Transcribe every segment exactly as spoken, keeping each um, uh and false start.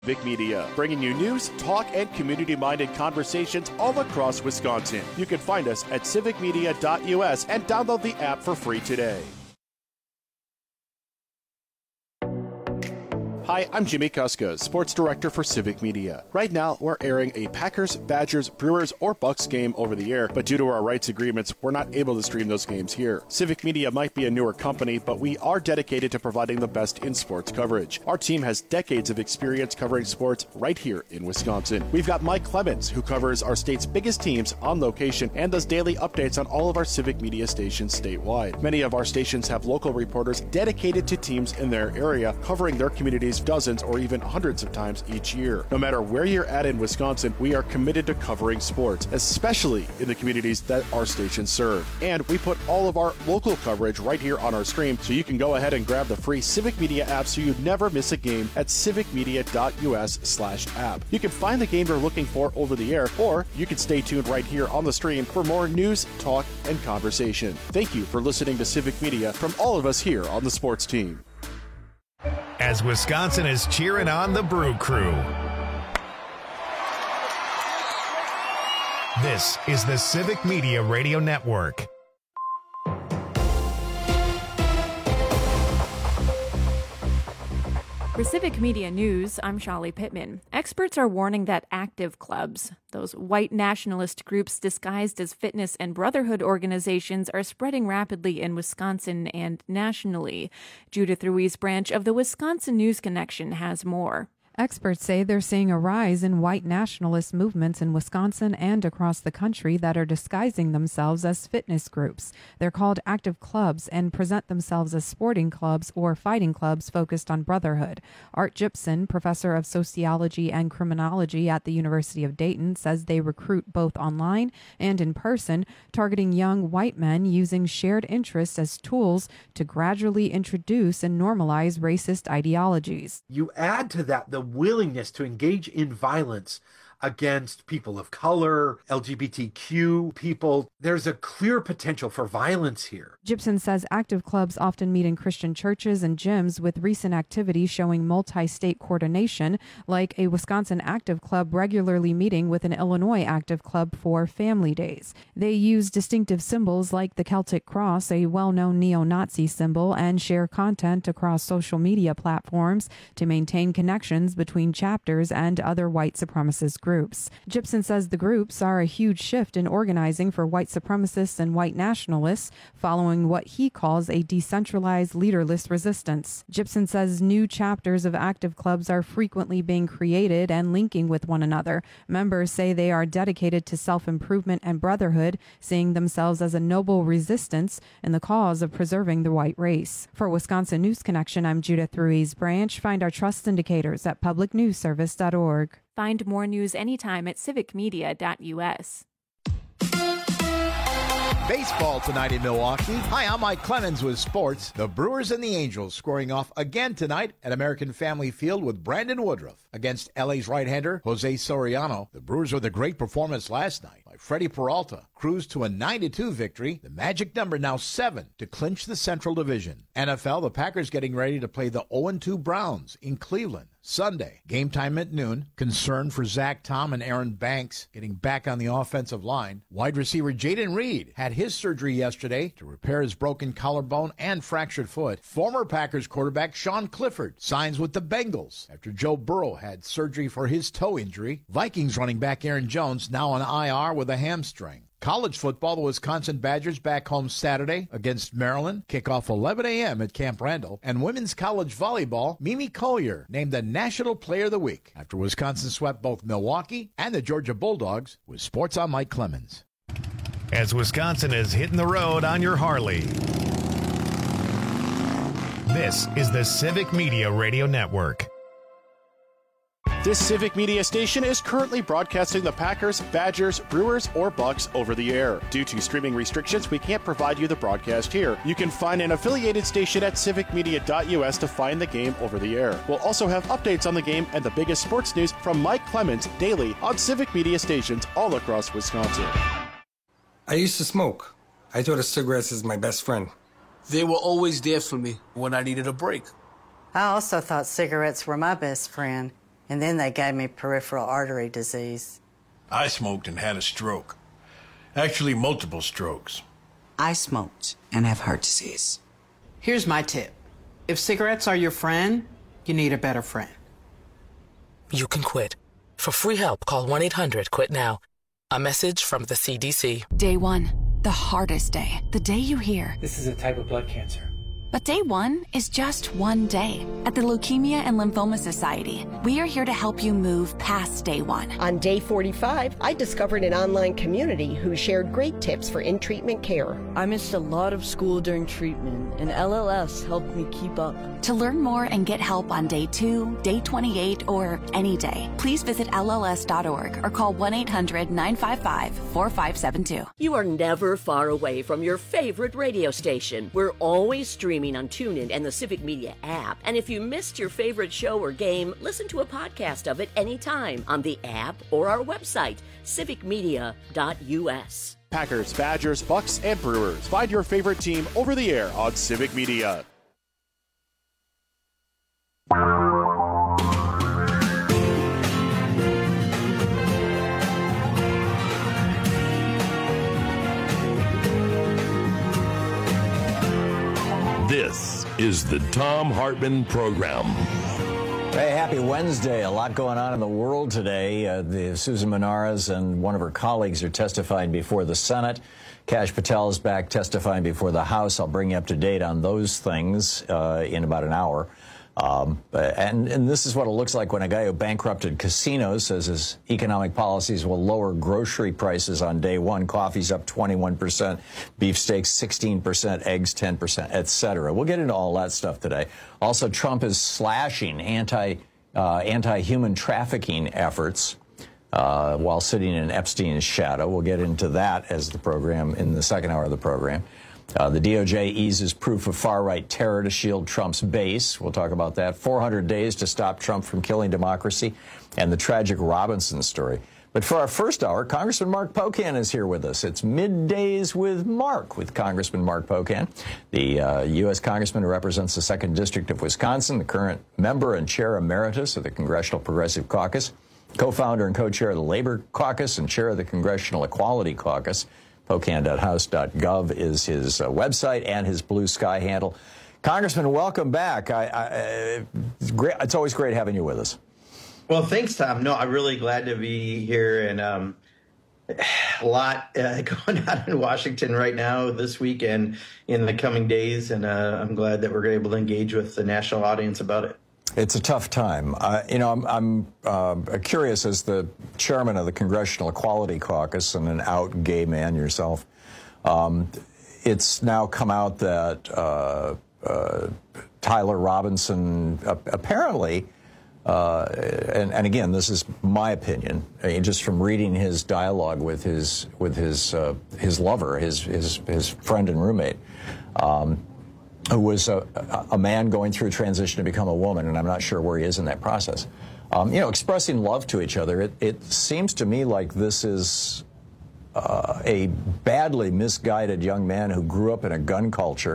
Civic Media, bringing you news, talk, and community-minded conversations all across Wisconsin. You can find us at civic media dot U S and download the app for free today. Hi, I'm Jimmy Kuska, Sports Director for Civic Media. Right now, we're airing a Packers, Badgers, Brewers, or Bucks game over the air, but due to our rights agreements, we're not able to stream those games here. Civic Media might be a newer company, but we are dedicated to providing the best in sports coverage. Our team has decades of experience covering sports right here in Wisconsin. We've got Mike Clemens, who covers our state's biggest teams on location and does daily updates on all of our Civic Media stations statewide. Many of our stations have local reporters dedicated to teams in their area, covering their communities dozens or even hundreds of times each year. No matter where you're at in Wisconsin, we are committed to covering sports, especially in the communities that our stations serve. And we put all of our local coverage right here on our stream, so you can go ahead and grab the free Civic Media app so you never miss a game at civic media dot U S slash app. You can find the game you're looking for over the air, or you can stay tuned right here on the stream for more news, talk, and conversation. Thank you for listening to Civic Media from all of us here on the sports team. As Wisconsin is cheering on the Brew Crew. This is the Civic Media Radio Network. For Civic Media News, I'm Shali Pittman. Experts are warning that active clubs, those white nationalist groups disguised as fitness and brotherhood organizations, are spreading rapidly in Wisconsin and nationally. Judith Ruiz Branch of the Wisconsin News Connection has more. Experts say they're seeing a rise in white nationalist movements in Wisconsin and across the country that are disguising themselves as fitness groups. They're called active clubs and present themselves as sporting clubs or fighting clubs focused on brotherhood. Art Gibson, professor of sociology and criminology at the University of Dayton, says they recruit both online and in person, targeting young white men using shared interests as tools to gradually introduce and normalize racist ideologies. You add to that the willingness to engage in violence against people of color, L G B T Q people. There's a clear potential for violence here. Gibson says active clubs often meet in Christian churches and gyms, with recent activity showing multi-state coordination, like a Wisconsin active club regularly meeting with an Illinois active club for family days. They use distinctive symbols like the Celtic cross, a well-known neo-Nazi symbol, and share content across social media platforms to maintain connections between chapters and other white supremacist groups. Groups. Gibson says the groups are a huge shift in organizing for white supremacists and white nationalists, following what he calls a decentralized, leaderless resistance. Gibson says new chapters of active clubs are frequently being created and linking with one another. Members say they are dedicated to self-improvement and brotherhood, seeing themselves as a noble resistance in the cause of preserving the white race. For Wisconsin News Connection, I'm Judith Ruiz Branch. Find our trust indicators at public news service dot org. Find more news anytime at civic media dot U S. Baseball tonight in Milwaukee. Hi, I'm Mike Clemens with sports. The Brewers and the Angels scoring off again tonight at American Family Field with Brandon Woodruff against L A's right-hander Jose Soriano. The Brewers with a great performance last night by Freddie Peralta cruised to a nine to two victory. The magic number now seven to clinch the Central Division. N F L, the Packers getting ready to play the oh and two Browns in Cleveland Sunday. Game time at noon. Concern for Zach Tom and Aaron Banks getting back on the offensive line. Wide receiver Jaden Reed had his surgery yesterday to repair his broken collarbone and fractured foot. Former Packers quarterback Sean Clifford signs with the Bengals after Joe Burrow had surgery for his toe injury. Vikings running back Aaron Jones now on I R with a hamstring. College football, the Wisconsin Badgers back home Saturday against Maryland. Kickoff eleven a.m. at Camp Randall. And women's college volleyball, Mimi Collier named the National Player of the Week after Wisconsin swept both Milwaukee and the Georgia Bulldogs. With sports, I'm Mike Clemens. As Wisconsin is hitting the road on your Harley. This is the Civic Media Radio Network. This Civic Media station is currently broadcasting the Packers, Badgers, Brewers, or Bucks over the air. Due to streaming restrictions, we can't provide you the broadcast here. You can find an affiliated station at civic media dot U S to find the game over the air. We'll also have updates on the game and the biggest sports news from Mike Clemens daily on Civic Media stations all across Wisconsin. I used to smoke. I thought of cigarettes as my best friend. They were always there for me when I needed a break. I also thought cigarettes were my best friend. And then they gave me peripheral artery disease. I smoked and had a stroke. Actually, multiple strokes. I smoked and have heart disease. Here's my tip. If cigarettes are your friend, you need a better friend. You can quit. For free help, call one eight hundred quit now. A message from the C D C. Day one, the hardest day. The day you hear, this is a type of blood cancer. But day one is just one day. At the Leukemia and Lymphoma Society, we are here to help you move past day one. On day forty-five, I discovered an online community who shared great tips for in-treatment care. I missed a lot of school during treatment, and L L S helped me keep up. To learn more and get help on day two, day twenty-eight, or any day, please visit L L S dot org or call one eight hundred nine five five four five seven two. You are never far away from your favorite radio station. We're always streaming on TuneIn and the Civic Media app. And if you missed your favorite show or game, listen to a podcast of it anytime on the app or our website, civic media dot U S. Packers, Badgers, Bucks, and Brewers. Find your favorite team over the air on Civic Media. This is the Thom Hartmann Program. Hey, happy Wednesday. A lot going on in the world today. Uh, the Susan Menares and one of her colleagues are testifying before the Senate. Kash Patel is back testifying before the House. I'll bring you up to date on those things uh, in about an hour. Um, and, and this is what it looks like when a guy who bankrupted casinos says his economic policies will lower grocery prices on day one. Coffee's up twenty-one percent, beefsteaks sixteen percent, eggs ten percent, et cetera. We'll get into all that stuff today. Also, Trump is slashing anti, uh, anti-human trafficking efforts uh, while sitting in Epstein's shadow. We'll get into that as the program, in the second hour of the program. Uh, the D O J eases proof of far-right terror to shield Trump's base. We'll talk about that. four hundred days to stop Trump from killing democracy, and the tragic Robinson story. But for our first hour, Congressman Mark Pocan is here with us. It's Middays with Mark, with Congressman Mark Pocan, the uh, U S congressman who represents the second District of Wisconsin, the current member and chair emeritus of the Congressional Progressive Caucus, co-founder and co-chair of the Labor Caucus, and chair of the Congressional Equality Caucus. Pocan dot house dot gov is his uh, website and his Blue Sky handle. Congressman, welcome back. I, I, it's, great, it's always great having you with us. Well, thanks, Tom. No, I'm really glad to be here, and um, a lot uh, going on in Washington right now this week and in the coming days, and uh, I'm glad that we're able to engage with the national audience about it. It's a tough time. Uh, you know, I'm, I'm uh, curious, as the chairman of the Congressional Equality Caucus and an out gay man yourself, um, it's now come out that uh, uh, Tyler Robinson uh, apparently, uh, and, and again, this is my opinion, I mean, just from reading his dialogue with his with his uh, his lover, his his his friend and roommate. Um, who was a, a man going through a transition to become a woman, and I'm not sure where he is in that process. Um, you know, expressing love to each other, it, it seems to me like this is uh, a badly misguided young man who grew up in a gun culture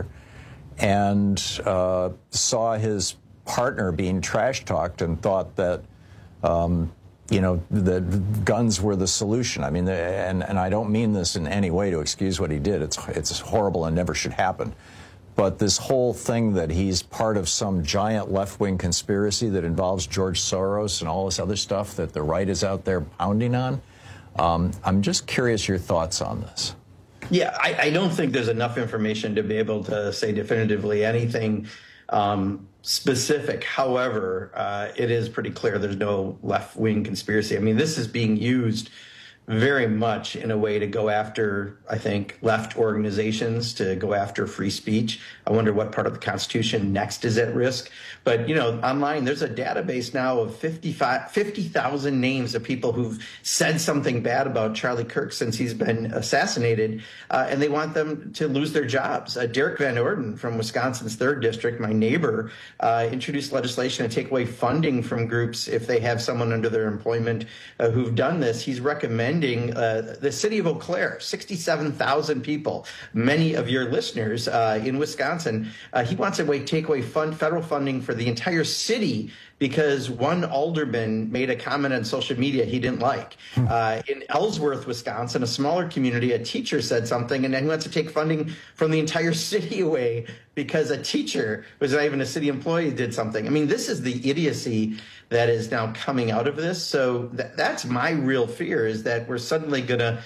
and uh, saw his partner being trash-talked and thought that, um, you know, that guns were the solution. I mean, the, and, and I don't mean this in any way to excuse what he did. It's, it's horrible and never should happen. But this whole thing that he's part of some giant left-wing conspiracy that involves George Soros and all this other stuff that the right is out there pounding on, um, I'm just curious your thoughts on this. Yeah, I, I don't think there's enough information to be able to say definitively anything um, specific. However, uh, it is pretty clear there's no left-wing conspiracy. I mean, this is being used very much in a way to go after, I think, left organizations, to go after free speech. I wonder what part of the Constitution next is at risk. But, you know, online, there's a database now of fifty thousand names of people who've said something bad about Charlie Kirk since he's been assassinated, uh, and they want them to lose their jobs. Uh, Derek Van Orden from Wisconsin's third District, my neighbor, uh, introduced legislation to take away funding from groups if they have someone under their employment uh, who've done this. He's recommending Uh, the city of Eau Claire, sixty-seven thousand people, many of your listeners uh, in Wisconsin. Uh, he wants to take away fund, federal funding for the entire city because one alderman made a comment on social media he didn't like. Uh, in Ellsworth, Wisconsin, a smaller community, a teacher said something, and then he wants to take funding from the entire city away because a teacher, who was not even a city employee, did something. I mean, this is the idiocy that is now coming out of this. So th- that's my real fear, is that we're suddenly going to,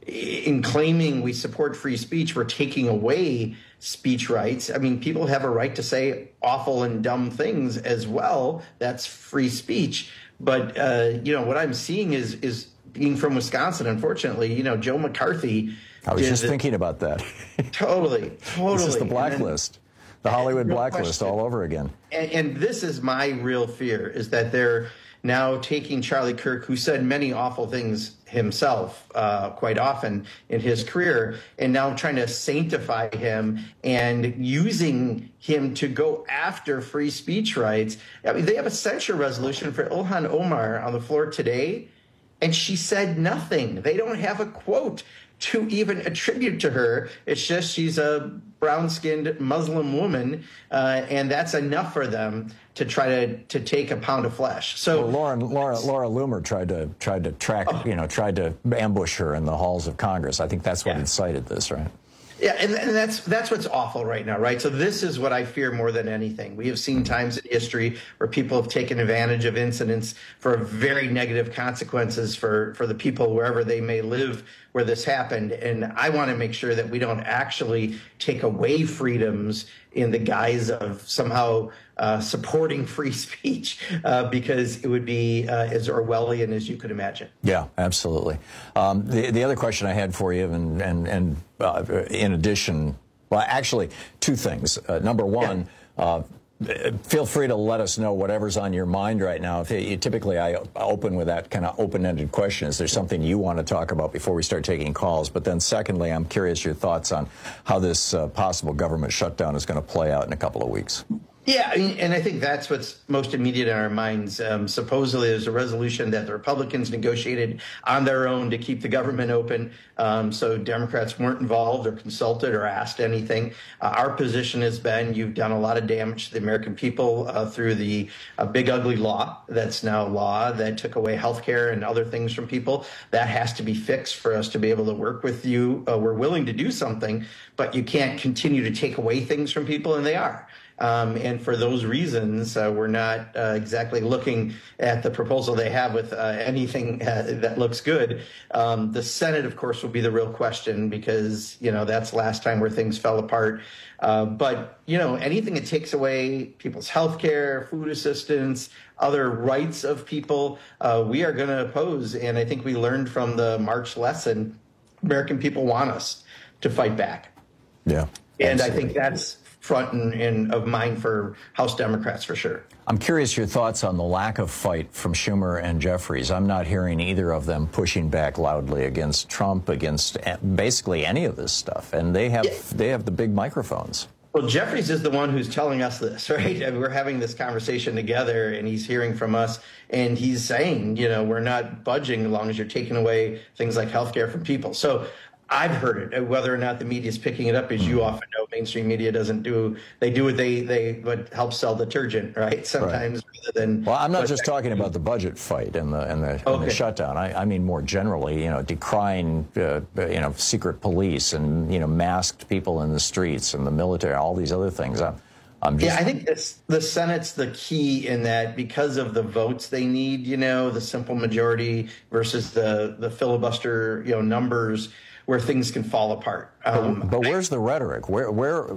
in claiming we support free speech, we're taking away speech rights. I mean, people have a right to say awful and dumb things as well. That's free speech. But, uh, you know, what I'm seeing is, is being from Wisconsin, unfortunately, you know, Joe McCarthy. I was just it. thinking about that. Totally, totally. This is the blacklist, the Hollywood blacklist question. all over again. And, and this is my real fear, is that they're now taking Charlie Kirk, who said many awful things himself uh, quite often in his career, and now trying to sanctify him and using him to go after free speech rights. I mean, they have a censure resolution for Ilhan Omar on the floor today, and she said nothing. They don't have a quote to even attribute to her. It's just she's a brown-skinned Muslim woman, uh, and that's enough for them to try to to take a pound of flesh. So well, Lauren, Laura, Laura Loomer tried to tried to track, oh. you know, tried to ambush her in the halls of Congress. I think that's what yeah. incited this, right? Yeah, and, and that's that's what's awful right now, right? So this is what I fear more than anything. We have seen times in history where people have taken advantage of incidents for very negative consequences for, for the people wherever they may live where this happened. And I want to make sure that we don't actually take away freedoms in the guise of somehow uh, supporting free speech, uh, because it would be uh, as Orwellian as you could imagine. Yeah, absolutely. Um, the, the other question I had for you, and, and, and uh, in addition, well, actually, two things. Uh, number one, yeah. uh, feel free to let us know whatever's on your mind right now. If it, typically, I open with that kind of open-ended question. Is there something you want to talk about before we start taking calls? But then secondly, I'm curious your thoughts on how this uh, possible government shutdown is going to play out in a couple of weeks. Yeah, I mean, and I think that's what's most immediate in our minds. Um, supposedly, there's a resolution that the Republicans negotiated on their own to keep the government open, um, so Democrats weren't involved or consulted or asked anything. Uh, our position has been, you've done a lot of damage to the American people uh, through the uh, big ugly law that's now law that took away health care and other things from people. That has to be fixed for us to be able to work with you. Uh, we're willing to do something, but you can't continue to take away things from people, and they are. Um, and for those reasons, uh, we're not uh, exactly looking at the proposal they have with uh, anything uh, that looks good. Um, the Senate, of course, will be the real question, because, you know, that's the last time where things fell apart. Uh, but, you know, anything that takes away people's health care, food assistance, other rights of people, uh, we are going to oppose. And I think we learned from the March lesson, American people want us to fight back. Yeah. And absolutely. I think that's front and, and of mind for House Democrats, for sure. I'm curious your thoughts on the lack of fight from Schumer and Jeffries. I'm not hearing either of them pushing back loudly against Trump, against basically any of this stuff. And they have yeah. they have the big microphones. Well, Jeffries is the one who's telling us this, right? I mean, we're having this conversation together, and he's hearing from us, and he's saying, you know, we're not budging as long as you're taking away things like health care from people. So I've heard it. Whether or not the media is picking it up, as you often know, mainstream media doesn't do. They do what they they what helps sell detergent, right? Sometimes right. rather than. Well, I'm not just talking about the budget fight and the and the, okay. and the shutdown. I, I mean more generally, you know, decrying uh, you know secret police and you know masked people in the streets and the military, all these other things. I'm, I'm just. Yeah, I think this, the Senate's the key in that, because of the votes they need. You know, the simple majority versus the the filibuster. You know, numbers. Where things can fall apart. Um, but, but where's the rhetoric? Where, where?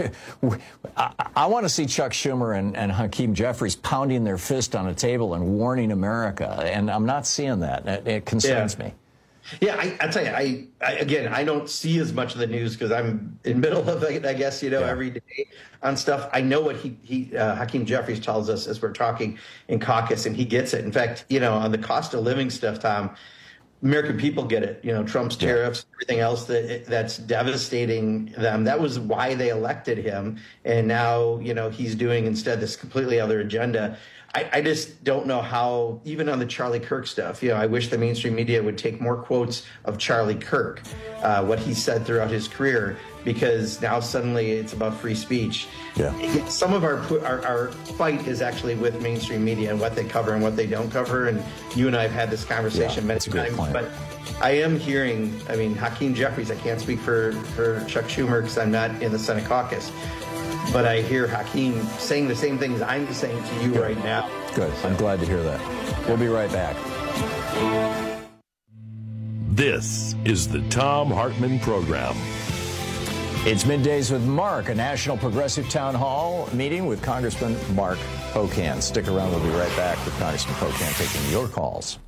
I, I want to see Chuck Schumer and, and Hakeem Jeffries pounding their fist on a table and warning America, and I'm not seeing that. It, it concerns yeah. me. Yeah, I, I tell you, I, I again, I don't see as much of the news because I'm in the middle of it, I guess, you know, yeah. every day on stuff. I know what he, he uh, Hakeem Jeffries tells us as we're talking in caucus, and he gets it. In fact, you know, on the cost of living stuff, Tom, American people get it. You know, Trump's tariffs, yeah. everything else that that's devastating them. That was why they elected him. And now, you know, he's doing instead this completely other agenda. I, I just don't know how, even on the Charlie Kirk stuff, you know, I wish the mainstream media would take more quotes of Charlie Kirk, uh, what he said throughout his career, because now suddenly it's about free speech. Yeah. Some of our, our our fight is actually with mainstream media and what they cover and what they don't cover. And you and I have had this conversation yeah, many times. Point. But I am hearing, I mean, Hakeem Jeffries, I can't speak for, for Chuck Schumer because I'm not in the Senate caucus. But I hear Hakeem saying the same things I'm saying to you Good. right now. Good. I'm glad to hear that. We'll be right back. This is the Thom Hartmann Program. It's Middays with Mark, a National Progressive Town Hall meeting with Congressman Mark Pocan. Stick around. We'll be right back with Congressman Pocan taking your calls.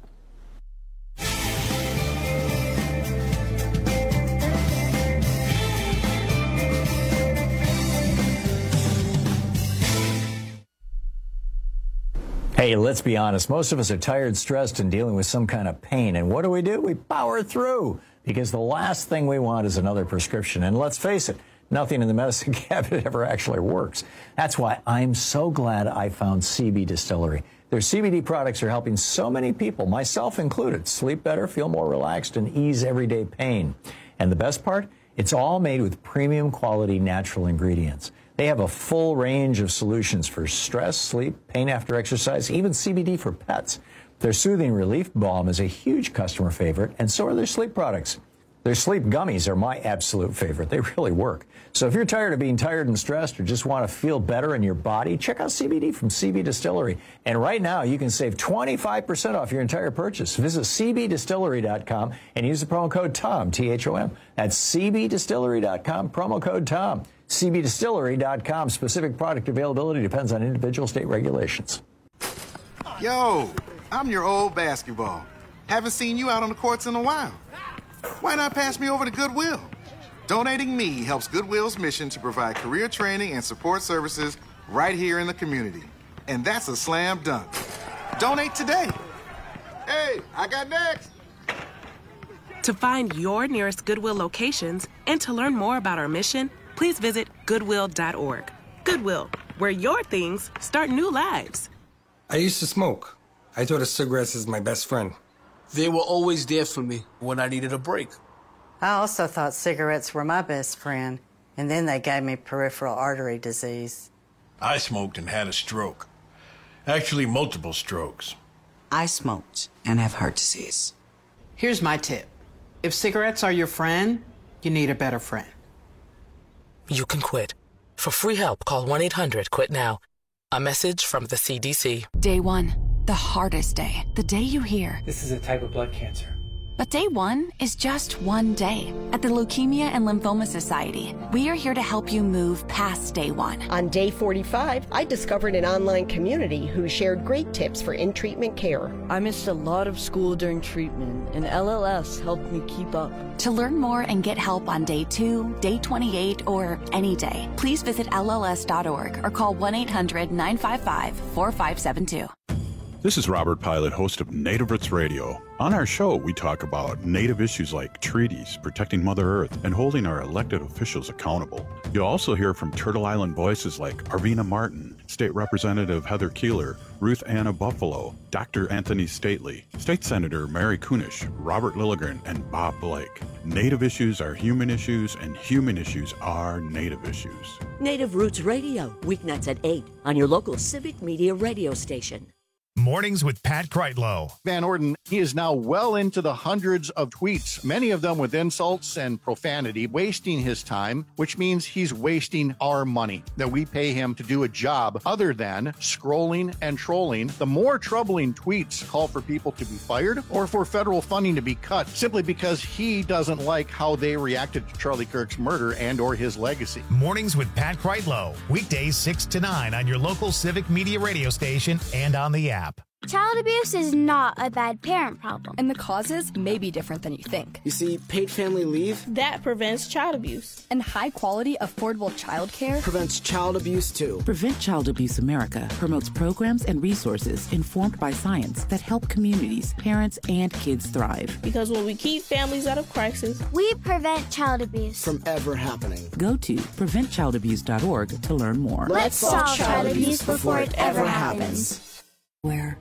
Hey, let's be honest. Most of us are tired, stressed, and dealing with some kind of pain. And what do we do? We power through, because the last thing we want is another prescription. And let's face it, nothing in the medicine cabinet ever actually works. That's why I'm so glad I found C B Distillery. Their C B D products are helping so many people, myself included, sleep better, feel more relaxed, and ease everyday pain. And the best part? It's all made with premium quality natural ingredients. They have a full range of solutions for stress, sleep, pain after exercise, even C B D for pets. Their Soothing Relief Balm is a huge customer favorite, and so are their sleep products. Their sleep gummies are my absolute favorite. They really work. So if you're tired of being tired and stressed or just want to feel better in your body, check out C B D from C B Distillery. And right now, you can save twenty-five percent off your entire purchase. Visit C B distillery dot com and use the promo code TOM, T H O M. That's C B distillery dot com, promo code TOM. C B distillery dot com. Specific product availability depends on individual state regulations. Yo, I'm your old basketball. Haven't seen you out on the courts in a while. Why not pass me over to Goodwill? Donating me helps Goodwill's mission to provide career training and support services right here in the community. And that's a slam dunk. Donate today. Hey, I got next. To find your nearest Goodwill locations and to learn more about our mission, please visit goodwill dot org. Goodwill, where your things start new lives. I used to smoke. I thought of cigarettes as my best friend. They were always there for me when I needed a break. I also thought cigarettes were my best friend, and then they gave me peripheral artery disease. I smoked and had a stroke. Actually, multiple strokes. I smoked and have heart disease. Here's my tip. If cigarettes are your friend, you need a better friend. You can quit. For free help, call one eight hundred quit now. A message from the C D C. Day one, the hardest day. The day you hear, this is a type of blood cancer. But day one is just one day. At the Leukemia and Lymphoma Society, we are here to help you move past day one. On day forty-five, I discovered an online community who shared great tips for in-treatment care. I missed a lot of school during treatment, and L L S helped me keep up. To learn more and get help on day two, day twenty-eight, or any day, please visit L L S dot org or call one eight hundred nine five five four five seven two. This is Robert Pilot, host of Native Roots Radio. On our show, we talk about Native issues like treaties, protecting Mother Earth, and holding our elected officials accountable. You'll also hear from Turtle Island voices like Arvina Martin, State Representative Heather Keeler, Ruth Anna Buffalo, Doctor Anthony Stately, State Senator Mary Kunish, Robert Lilligren, and Bob Blake. Native issues are human issues, and human issues are Native issues. Native Roots Radio, weeknights at eight on your local Civic Media radio station. Mornings with Pat Kreitlow. Van Orden, he is now well into the hundreds of tweets, many of them with insults and profanity, wasting his time, which means he's wasting our money that we pay him to do a job other than scrolling and trolling. The more troubling tweets call for people to be fired or for federal funding to be cut simply because he doesn't like how they reacted to Charlie Kirk's murder and or his legacy. Mornings with Pat Kreitlow. Weekdays six to nine on your local Civic Media radio station and on the app. Child abuse is not a bad parent problem. And the causes may be different than you think. You see, paid family leave that prevents child abuse. And high-quality, affordable child care prevents child abuse, too. Prevent Child Abuse America promotes programs and resources informed by science that help communities, parents, and kids thrive. Because when we keep families out of crisis, we prevent child abuse from ever happening. Go to prevent child abuse dot org to learn more. Let's solve child abuse before it ever happens. Where?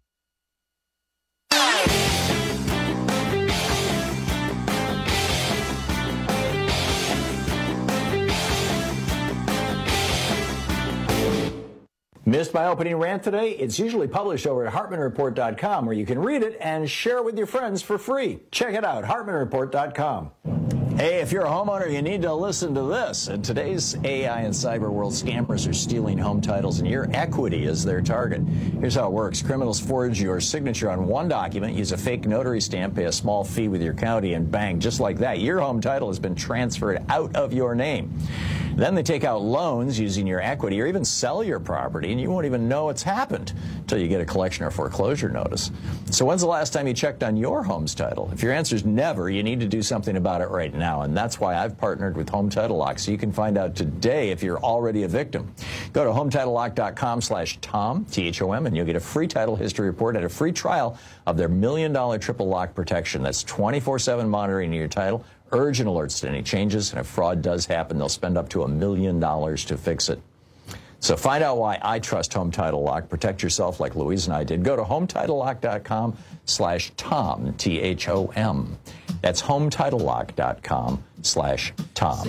Missed my opening rant today? It's usually published over at Hartman Report dot com, where you can read it and share it with your friends for free. Check it out, Hartman Report dot com. Hey, if you're a homeowner, you need to listen to this. In today's A I and cyber world, scammers are stealing home titles, and your equity is their target. Here's how it works. Criminals forge your signature on one document, use a fake notary stamp, pay a small fee with your county, and bang, just like that, your home title has been transferred out of your name. Then they take out loans using your equity or even sell your property, and you won't even know it's happened until you get a collection or foreclosure notice. So when's the last time you checked on your home's title? If your answer is never, you need to do something about it right now, and that's why I've partnered with Home Title Lock, so you can find out today if you're already a victim. Go to home title lock dot com slash Tom, T H O M, and you'll get a free title history report and a free trial of their million dollar triple lock protection. That's twenty-four seven monitoring your title, urgent alerts to any changes, and if fraud does happen, they'll spend up to a million dollars to fix it. So find out why I trust Home Title Lock. Protect yourself like Louise and I did. Go to home title lock dot com slash Tom, T H O M. That's home title lock dot com slash Tom.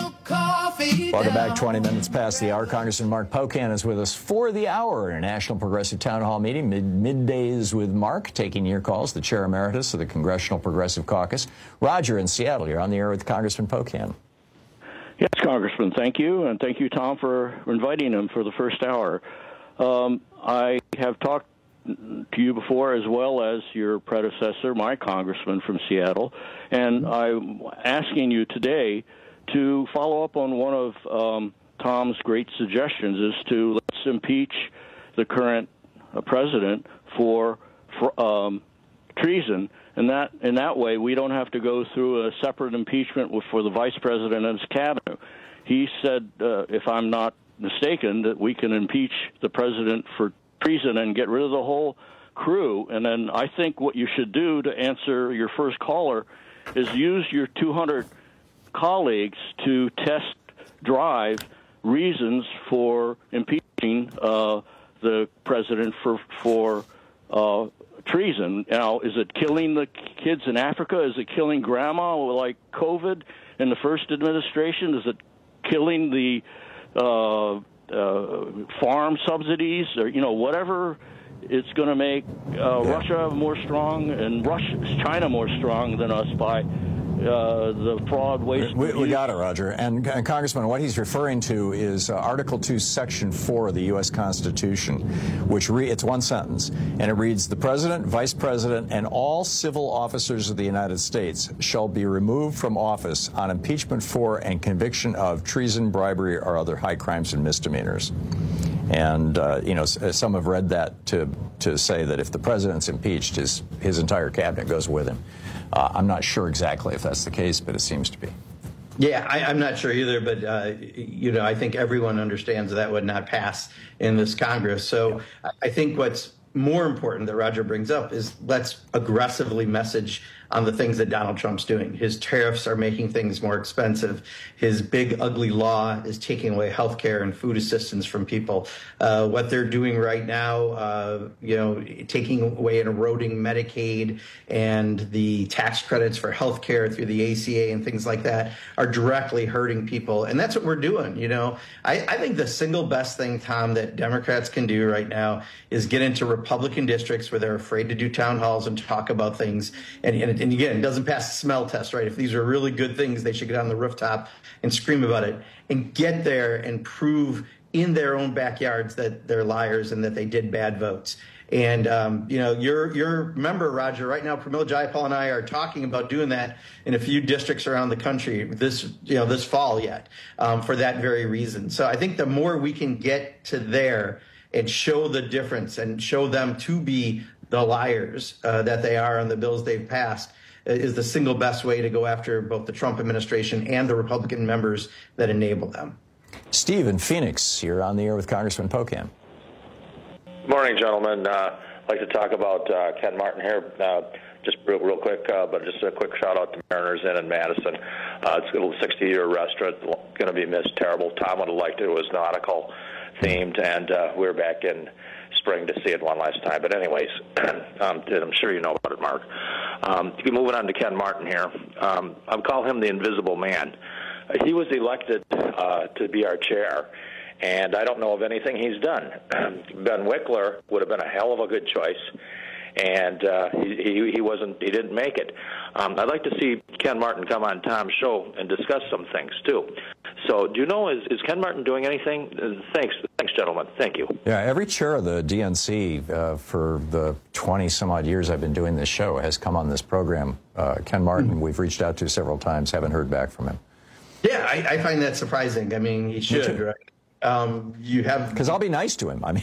Welcome back. twenty minutes past the hour. Congressman Mark Pocan is with us for the hour in a National Progressive Town Hall meeting. Mid middays with Mark, taking your calls, the Chair Emeritus of the Congressional Progressive Caucus. Roger in Seattle, you're on the air with Congressman Pocan. Yes, Congressman, thank you, and thank you, Tom, for inviting him for the first hour. Um, I have talked to you before, as well as your predecessor, my congressman from Seattle, and I'm asking you today to follow up on one of um, Tom's great suggestions, is to let's impeach the current uh, president for, for um, treason. And that, in that way, we don't have to go through a separate impeachment for the vice president and his cabinet. He said, uh, if I'm not mistaken, that we can impeach the president for treason and get rid of the whole crew. And then I think what you should do to answer your first caller is use your two hundred colleagues to test drive reasons for impeaching uh, the president for for uh, treason. Now, is it killing the kids in Africa? Is it killing grandma like COVID in the first administration? Is it killing the uh, uh, farm subsidies, or you know whatever? It's going to make uh, yeah. Russia more strong and Russia, China more strong than us by uh, the fraud, waste. We, we got it, Roger. And, and Congressman, what he's referring to is uh, Article two, Section four of the U S Constitution, which re it's one sentence, and it reads: "The President, Vice President, and all civil officers of the United States shall be removed from office on impeachment for and conviction of treason, bribery, or other high crimes and misdemeanors." And, uh, you know, some have read that to to say that if the president's impeached, his, his entire cabinet goes with him. Uh, I'm not sure exactly if that's the case, but it seems to be. Yeah, I, I'm not sure either, but, uh, you know, I think everyone understands that would not pass in this Congress. So I think what's more important that Roger brings up is let's aggressively message on the things that Donald Trump's doing. His tariffs are making things more expensive. His big, ugly law is taking away health care and food assistance from people. Uh, what they're doing right now, uh, you know, taking away and eroding Medicaid and the tax credits for health care through the A C A and things like that are directly hurting people. And that's what we're doing, you know. I, I think the single best thing, Tom, that Democrats can do right now is get into Republican districts where they're afraid to do town halls and talk about things. And, and, and again, it doesn't pass the smell test, right? If these are really good things, they should get on the rooftop and scream about it and get there and prove in their own backyards that they're liars and that they did bad votes. And, um, you know, your your member, Roger, right now, Pramila Jayapal and I are talking about doing that in a few districts around the country this, you know, this fall yet, um, for that very reason. So I think the more we can get to there and show the difference and show them to be the liars uh, that they are on the bills they've passed is the single best way to go after both the Trump administration and the Republican members that enable them. Steve in Phoenix, you're on the air with Congressman Pocan. Morning, gentlemen. Uh, I'd like to talk about uh, Ken Martin here. Uh, just real, real quick, uh, but just a quick shout out to Mariners Inn in Madison. Uh, it's a little sixty-year restaurant, going to be missed terrible. Tom would have liked it. It was nautical themed, and uh, we're back in spring to see it one last time. But anyways, um, I'm sure you know about it, Mark. Um, moving on to Ken Martin here. Um, I'll call him the invisible man. He was elected uh, to be our chair, and I don't know of anything he's done. Ben Wickler would have been a hell of a good choice, and uh, he, he, he wasn't. He didn't make it. Um, I'd like to see Ken Martin come on Tom's show and discuss some things too. So, do you know is, is Ken Martin doing anything? Uh, thanks, thanks, gentlemen. Thank you. Yeah, every chair of the D N C uh, for the twenty some odd years I've been doing this show has come on this program. Uh, Ken Martin, mm-hmm. we've reached out to several times, haven't heard back from him. Yeah, I, I find that surprising. I mean, he should, right? Um, you have because I'll be nice to him. I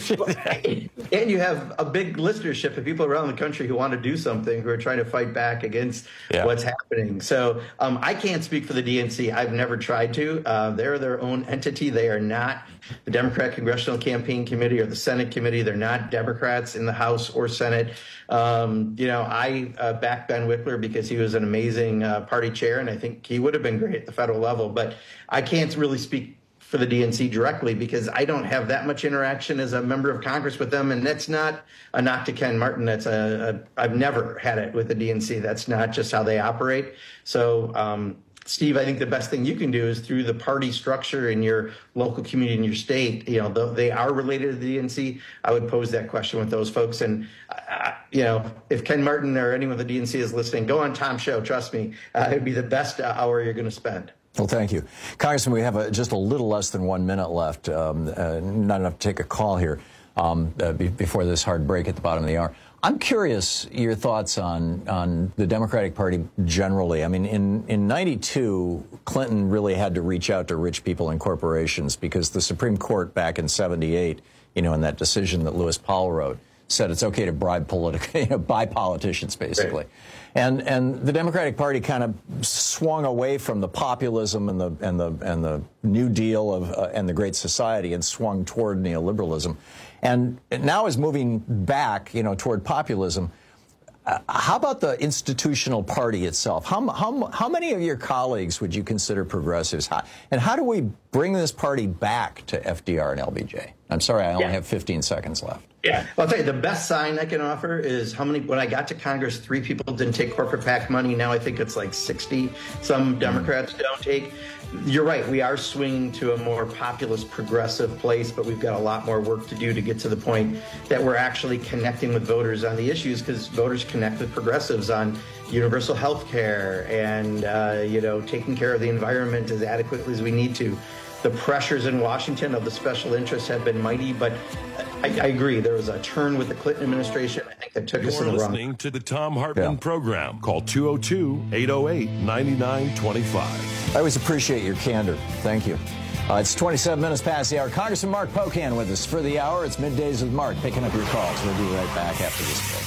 mean, and you have a big listenership of people around the country who want to do something, who are trying to fight back against yeah. what's happening. So um, I can't speak for the D N C. I've never tried to. Uh, they're their own entity. They are not the Democrat Congressional Campaign Committee or the Senate Committee. They're not Democrats in the House or Senate. Um, you know, I uh, backed Ben Wickler because he was an amazing uh, party chair, and I think he would have been great at the federal level. But I can't really speak for the D N C directly because I don't have that much interaction as a member of Congress with them, and that's not a knock to Ken Martin. That's a, a I've never had it with the D N C. That's not just how they operate. So, um, Steve, I think the best thing you can do is through the party structure in your local community in your state. You know, they are related to the D N C. I would pose that question with those folks, and uh, you know, if Ken Martin or anyone with the D N C is listening, go on Tom's show. Trust me, uh, it'd be the best hour you're going to spend. Well, thank you. Congressman, we have a, just a little less than one minute left, um, uh, not enough to take a call here um, uh, be, before this hard break at the bottom of the hour. I'm curious your thoughts on, on the Democratic Party generally. I mean, in, in ninety-two, Clinton really had to reach out to rich people and corporations because the Supreme Court back in seventy-eight, you know, in that decision that Lewis Powell wrote, said it's okay to bribe political, you know, buy politicians, basically. Right. And and the Democratic Party kind of swung away from the populism and the and the and the New Deal of uh, and the Great Society and swung toward neoliberalism, and now is moving back, you know, toward populism. Uh, how about the institutional party itself? How, how, how many of your colleagues would you consider progressives? How, and how do we bring this party back to F D R and L B J? I'm sorry, I only yeah. have fifteen seconds left. Yeah, well, I'll tell you, the best sign I can offer is how many, when I got to Congress, three people didn't take corporate PAC money. Now I think it's like sixty. Some Democrats don't take. You're right, we are swinging to a more populist, progressive place, but we've got a lot more work to do to get to the point that we're actually connecting with voters on the issues, because voters connect with progressives on universal health care and, uh, you know, taking care of the environment as adequately as we need to. The pressures in Washington of the special interests have been mighty, but I, I agree. There was a turn with the Clinton administration, I think, that took You're us in the wrong. You're listening to the Thom Hartmann yeah. program. Call two oh two, eight oh eight, nine nine two five. I always appreciate your candor. Thank you. Uh, it's twenty-seven minutes past the hour. Congressman Mark Pocan with us for the hour. It's Middays with Mark, picking up your calls. We'll be right back after this break.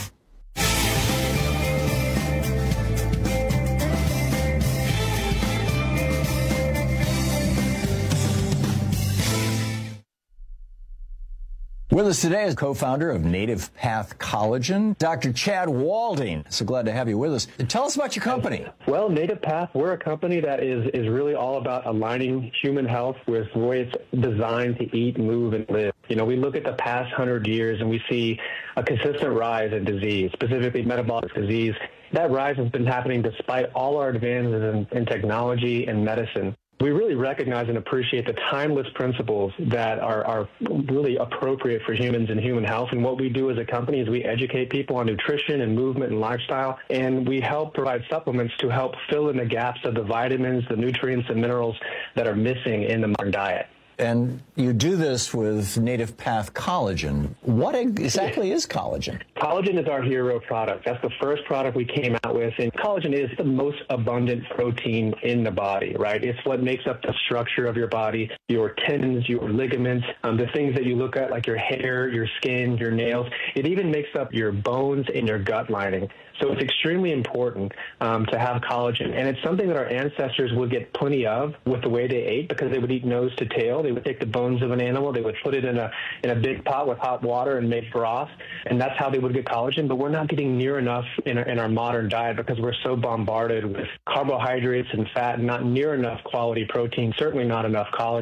With us today is co-founder of Native Path Collagen, Doctor Chad Walding. So glad to have you with us. Tell us about your company. Well, Native Path, we're a company that is, is really all about aligning human health with the way it's designed to eat, move, and live. You know, we look at the past hundred years and we see a consistent rise in disease, specifically metabolic disease. That rise has been happening despite all our advances in, in technology and medicine. We really recognize and appreciate the timeless principles that are, are really appropriate for humans and human health. And what we do as a company is we educate people on nutrition and movement and lifestyle, and we help provide supplements to help fill in the gaps of the vitamins, the nutrients, and minerals that are missing in the modern diet. And you do this with Native Path Collagen. What exactly is collagen? Collagen is our hero product. That's the first product we came out with. And collagen is the most abundant protein in the body, right? It's what makes up the structure of your body, your tendons, your ligaments, um, the things that you look at like your hair, your skin, your nails. It even makes up your bones and your gut lining. So it's extremely important um, to have collagen. And it's something that our ancestors would get plenty of with the way they ate, because they would eat nose to tail. They would take the bones of an animal, they would put it in a in a big pot with hot water and make broth, and that's how they would get collagen. But we're not getting near enough in our, in our modern diet because we're so bombarded with carbohydrates and fat, and not near enough quality protein, certainly not enough collagen.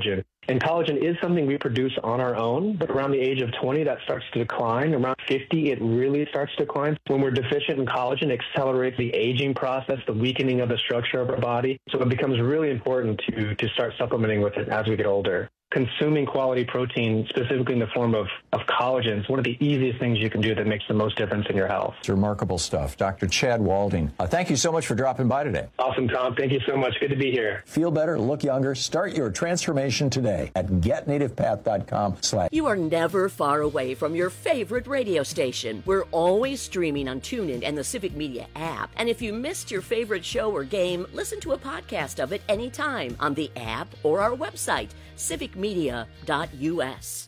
And collagen is something we produce on our own, but around the age of twenty, that starts to decline. Around fifty, it really starts to decline. When we're deficient in collagen, it accelerates the aging process, the weakening of the structure of our body. So it becomes really important to, to start supplementing with it as we get older. Consuming quality protein, specifically in the form of, of collagen, is one of the easiest things you can do that makes the most difference in your health. It's remarkable stuff. Doctor Chad Walding, uh, thank you so much for dropping by today. Awesome, Tom. Thank you so much. Good to be here. Feel better, look younger, start your transformation today at get native path dot com slash. You are never far away from your favorite radio station. We're always streaming on TuneIn and the Civic Media app. And if you missed your favorite show or game, listen to a podcast of it anytime on the app or our website, civic media dot u s.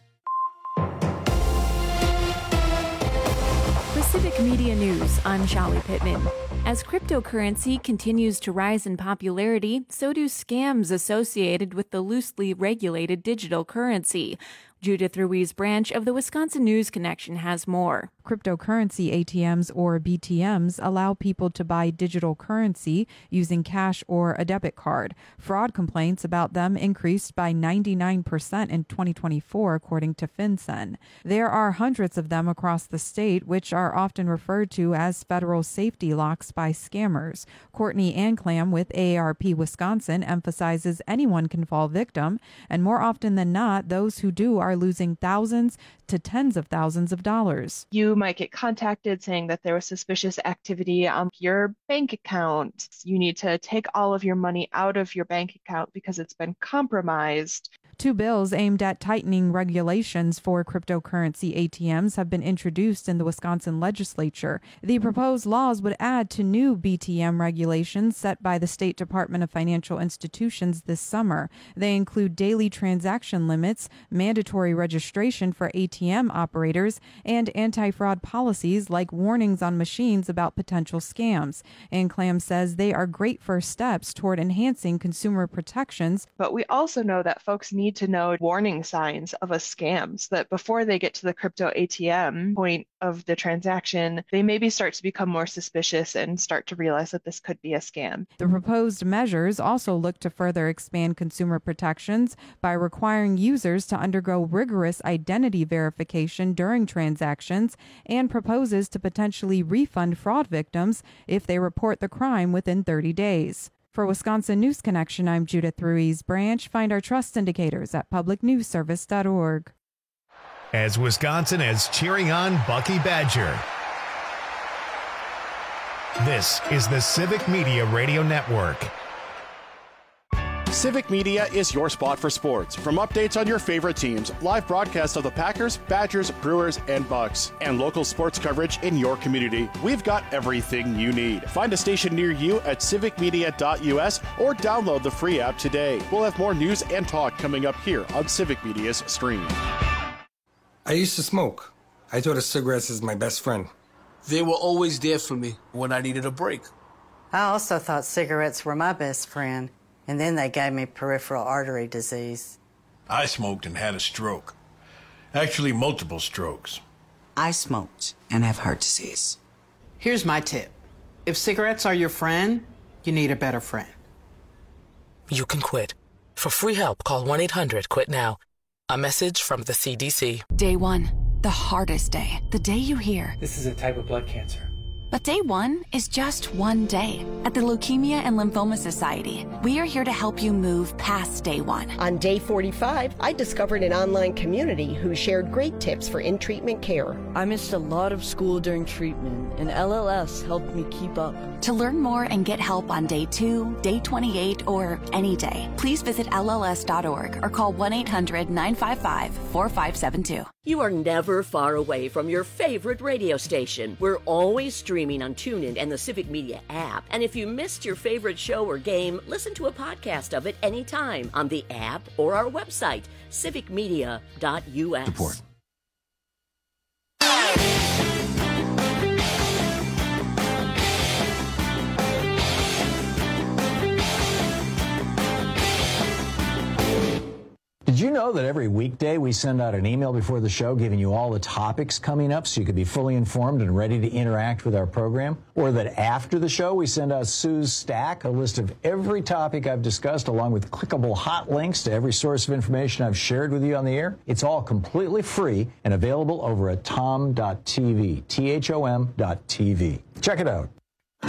For Civic Media News, I'm Shelly Pittman. As cryptocurrency continues to rise in popularity, so do scams associated with the loosely regulated digital currency. Judith Ruiz Branch of the Wisconsin News Connection has more. Cryptocurrency A T Ms or B T Ms allow people to buy digital currency using cash or a debit card. Fraud complaints about them increased by ninety-nine percent in twenty twenty-four, according to FinCEN. There are hundreds of them across the state, which are often referred to as federal safety locks by scammers. Courtney Anclam with A A R P Wisconsin emphasizes anyone can fall victim, and more often than not, those who do are losing thousands to tens of thousands of dollars. You might get contacted saying that there was suspicious activity on your bank account. You need to take all of your money out of your bank account because it's been compromised. Two bills aimed at tightening regulations for cryptocurrency A T Ms have been introduced in the Wisconsin legislature. The proposed laws would add to new B T M regulations set by the State Department of Financial Institutions this summer. They include daily transaction limits, mandatory registration for A T M operators, and anti-fraud policies like warnings on machines about potential scams. Anclam says they are great first steps toward enhancing consumer protections. But we also know that folks need to know warning signs of a scam so that before they get to the crypto A T M point of the transaction, they maybe start to become more suspicious and start to realize that this could be a scam. The proposed measures also look to further expand consumer protections by requiring users to undergo rigorous identity verification during transactions, and proposes to potentially refund fraud victims if they report the crime within thirty days. For Wisconsin News Connection, I'm Judith Ruiz Branch. Find our trust indicators at public news service dot org. As Wisconsin is cheering on Bucky Badger, this is the Civic Media Radio Network. Civic Media is your spot for sports. From updates on your favorite teams, live broadcasts of the Packers, Badgers, Brewers, and Bucks, and local sports coverage in your community, we've got everything you need. Find a station near you at civic media dot u s or download the free app today. We'll have more news and talk coming up here on Civic Media's stream. I used to smoke. I thought of cigarettes as my best friend. They were always there for me when I needed a break. I also thought cigarettes were my best friend. And then they gave me peripheral artery disease. I smoked and had a stroke. Actually, multiple strokes. I smoked and have heart disease. Here's my tip. If cigarettes are your friend, you need a better friend. You can quit. For free help, call one eight hundred quit now. A message from the C D C. Day one, the hardest day. The day you hear, this is a type of blood cancer. But day one is just one day. At the Leukemia and Lymphoma Society, we are here to help you move past day one. On day forty-five, I discovered an online community who shared great tips for in-treatment care. I missed a lot of school during treatment, and L L S helped me keep up. To learn more and get help on day two, day twenty-eight, or any day, please visit L L S dot org or call one eight hundred nine five five four five seven two. You are never far away from your favorite radio station. We're always streaming on TuneIn and the Civic Media app. And if you missed your favorite show or game, listen to a podcast of it anytime on the app or our website, civic media dot u s. Support. Did you know know that every weekday we send out an email before the show giving you all the topics coming up so you can be fully informed and ready to interact with our program? Or that after the show we send out Sue's Stack, a list of every topic I've discussed along with clickable hot links to every source of information I've shared with you on the air? It's all completely free and available over at tom dot t v, T H O M dot T V. Check it out.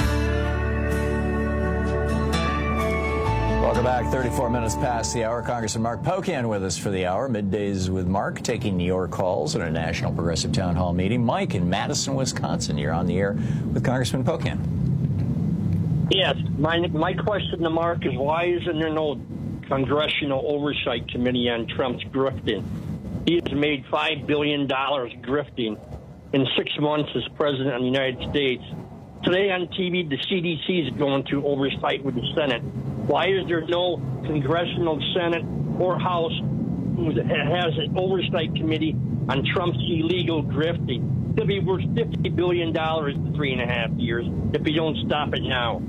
Welcome back. thirty-four minutes past the hour. Congressman Mark Pocan with us for the hour. Middays with Mark, taking your calls at a National Progressive Town Hall meeting. Mike in Madison, Wisconsin, you're on the air with Congressman Pocan. Yes. My, my question to Mark is, why isn't there no Congressional Oversight Committee on Trump's grifting? He has made five billion dollars grifting in six months as president of the United States. Today on T V, the C D C is going through oversight with the Senate. Why is there no Congressional Senate or House who has an oversight committee on Trump's illegal grifting? It'll be worth fifty billion dollars in three and a half years if we don't stop it now.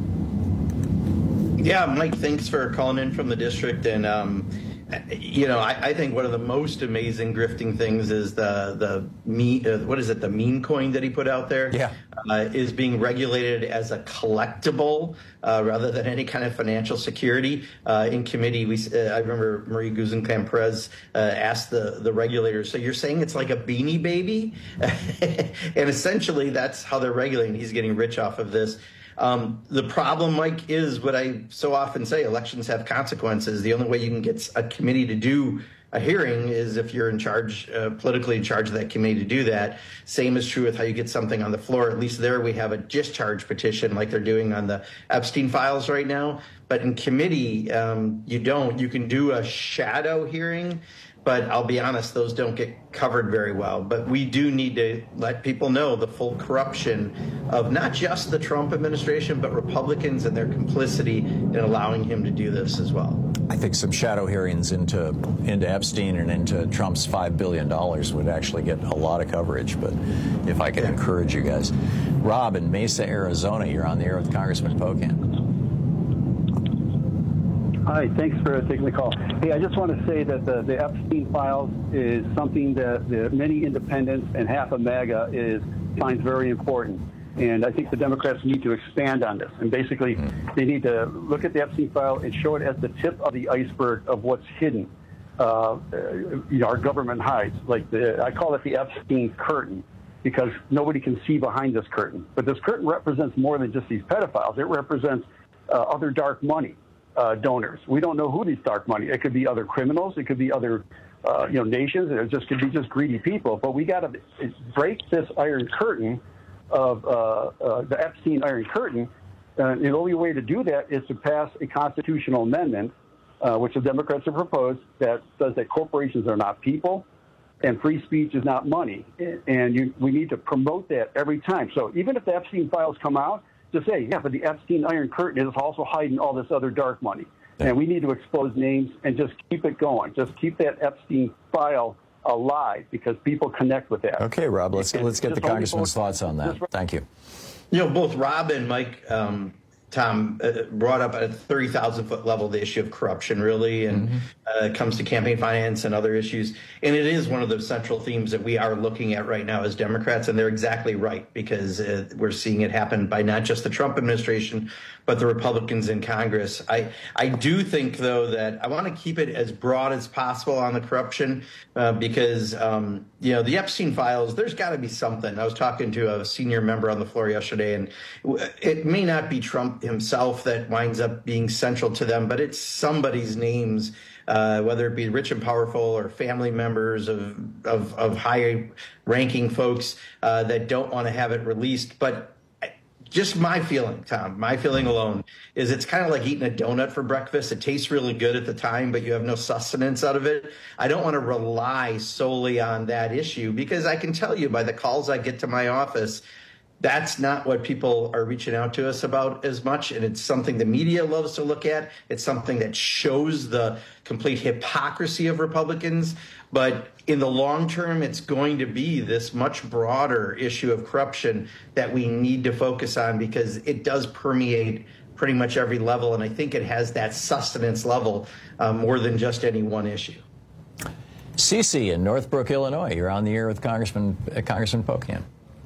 Yeah, Mike, thanks for calling in from the district. And, um, you know, I, I think one of the most amazing grifting things is the, the me, uh, what is it, the meme coin that he put out there? Yeah. Uh, is being regulated as a collectible uh, rather than any kind of financial security. Uh, in committee, we uh, I remember Marie Guzman-Perez uh, asked the, the regulators, so you're saying it's like a Beanie Baby? And essentially that's how they're regulating. He's getting rich off of this. Um, the problem, Mike, is what I so often say, elections have consequences. The only way you can get a committee to do a hearing is if you're in charge, uh, politically in charge of that committee to do that. Same is true with how you get something on the floor. At least there we have a discharge petition like they're doing on the Epstein files right now. But in committee, um, you don't. You can do a shadow hearing, but I'll be honest, those don't get covered very well. But we do need to let people know the full corruption of not just the Trump administration, but Republicans and their complicity in allowing him to do this as well. I think some shadow hearings into into Epstein and into Trump's five billion dollars would actually get a lot of coverage. But if I could yeah. encourage you guys. Rob in Mesa, Arizona, you're on the air with Congressman Pocan. Hi, thanks for taking the call. Hey, I just want to say that the, the Epstein files is something that the many independents and half of MAGA is finds very important. And I think the Democrats need to expand on this. And basically, mm. they need to look at the Epstein file and show it as the tip of the iceberg of what's hidden. Uh, you know, our government hides. Like the, I call it the Epstein curtain, because nobody can see behind this curtain. But this curtain represents more than just these pedophiles. It represents uh, other dark money. Uh, donors. We don't know who these dark money. It could be other criminals. It could be other, uh, you know, nations. It just could be just greedy people. But we got to break this iron curtain of uh, uh, the Epstein iron curtain. Uh, and the only way to do that is to pass a constitutional amendment, uh, which the Democrats have proposed, that says that corporations are not people, and free speech is not money. And you, we need to promote that every time. So even if the Epstein files come out, to say, yeah, but the Epstein iron curtain is also hiding all this other dark money. And we need to expose names and just keep it going. Just keep that Epstein file alive, because people connect with that. Okay, Rob, let's, let's get the congressman's thoughts on that. Thank you. You know, both Rob and Mike, um, Tom, uh, brought up at a thirty thousand foot level the issue of corruption, really, and mm-hmm. uh, it comes to campaign finance and other issues. And it is one of the central themes that we are looking at right now as Democrats, and they're exactly right, because uh, we're seeing it happen by not just the Trump administration, but the Republicans in Congress. I, I do think, though, that I want to keep it as broad as possible on the corruption, uh, because, um, you know, the Epstein files, there's got to be something. I was talking to a senior member on the floor yesterday, and it may not be Trump himself that winds up being central to them, but it's somebody's names, uh, whether it be rich and powerful or family members of of, of high-ranking folks uh, that don't want to have it released. But just my feeling, Tom, my feeling alone is it's kind of like eating a donut for breakfast. It tastes really good at the time, but you have no sustenance out of it. I don't want to rely solely on that issue, because I can tell you by the calls I get to my office, that's not what people are reaching out to us about as much. And it's something the media loves to look at. It's something that shows the complete hypocrisy of Republicans. But in the long term, it's going to be this much broader issue of corruption that we need to focus on, because it does permeate pretty much every level. And I think it has that sustenance level uh, more than just any one issue. Cece in Northbrook, Illinois. You're on the air with Congressman uh, Congressman Pocan.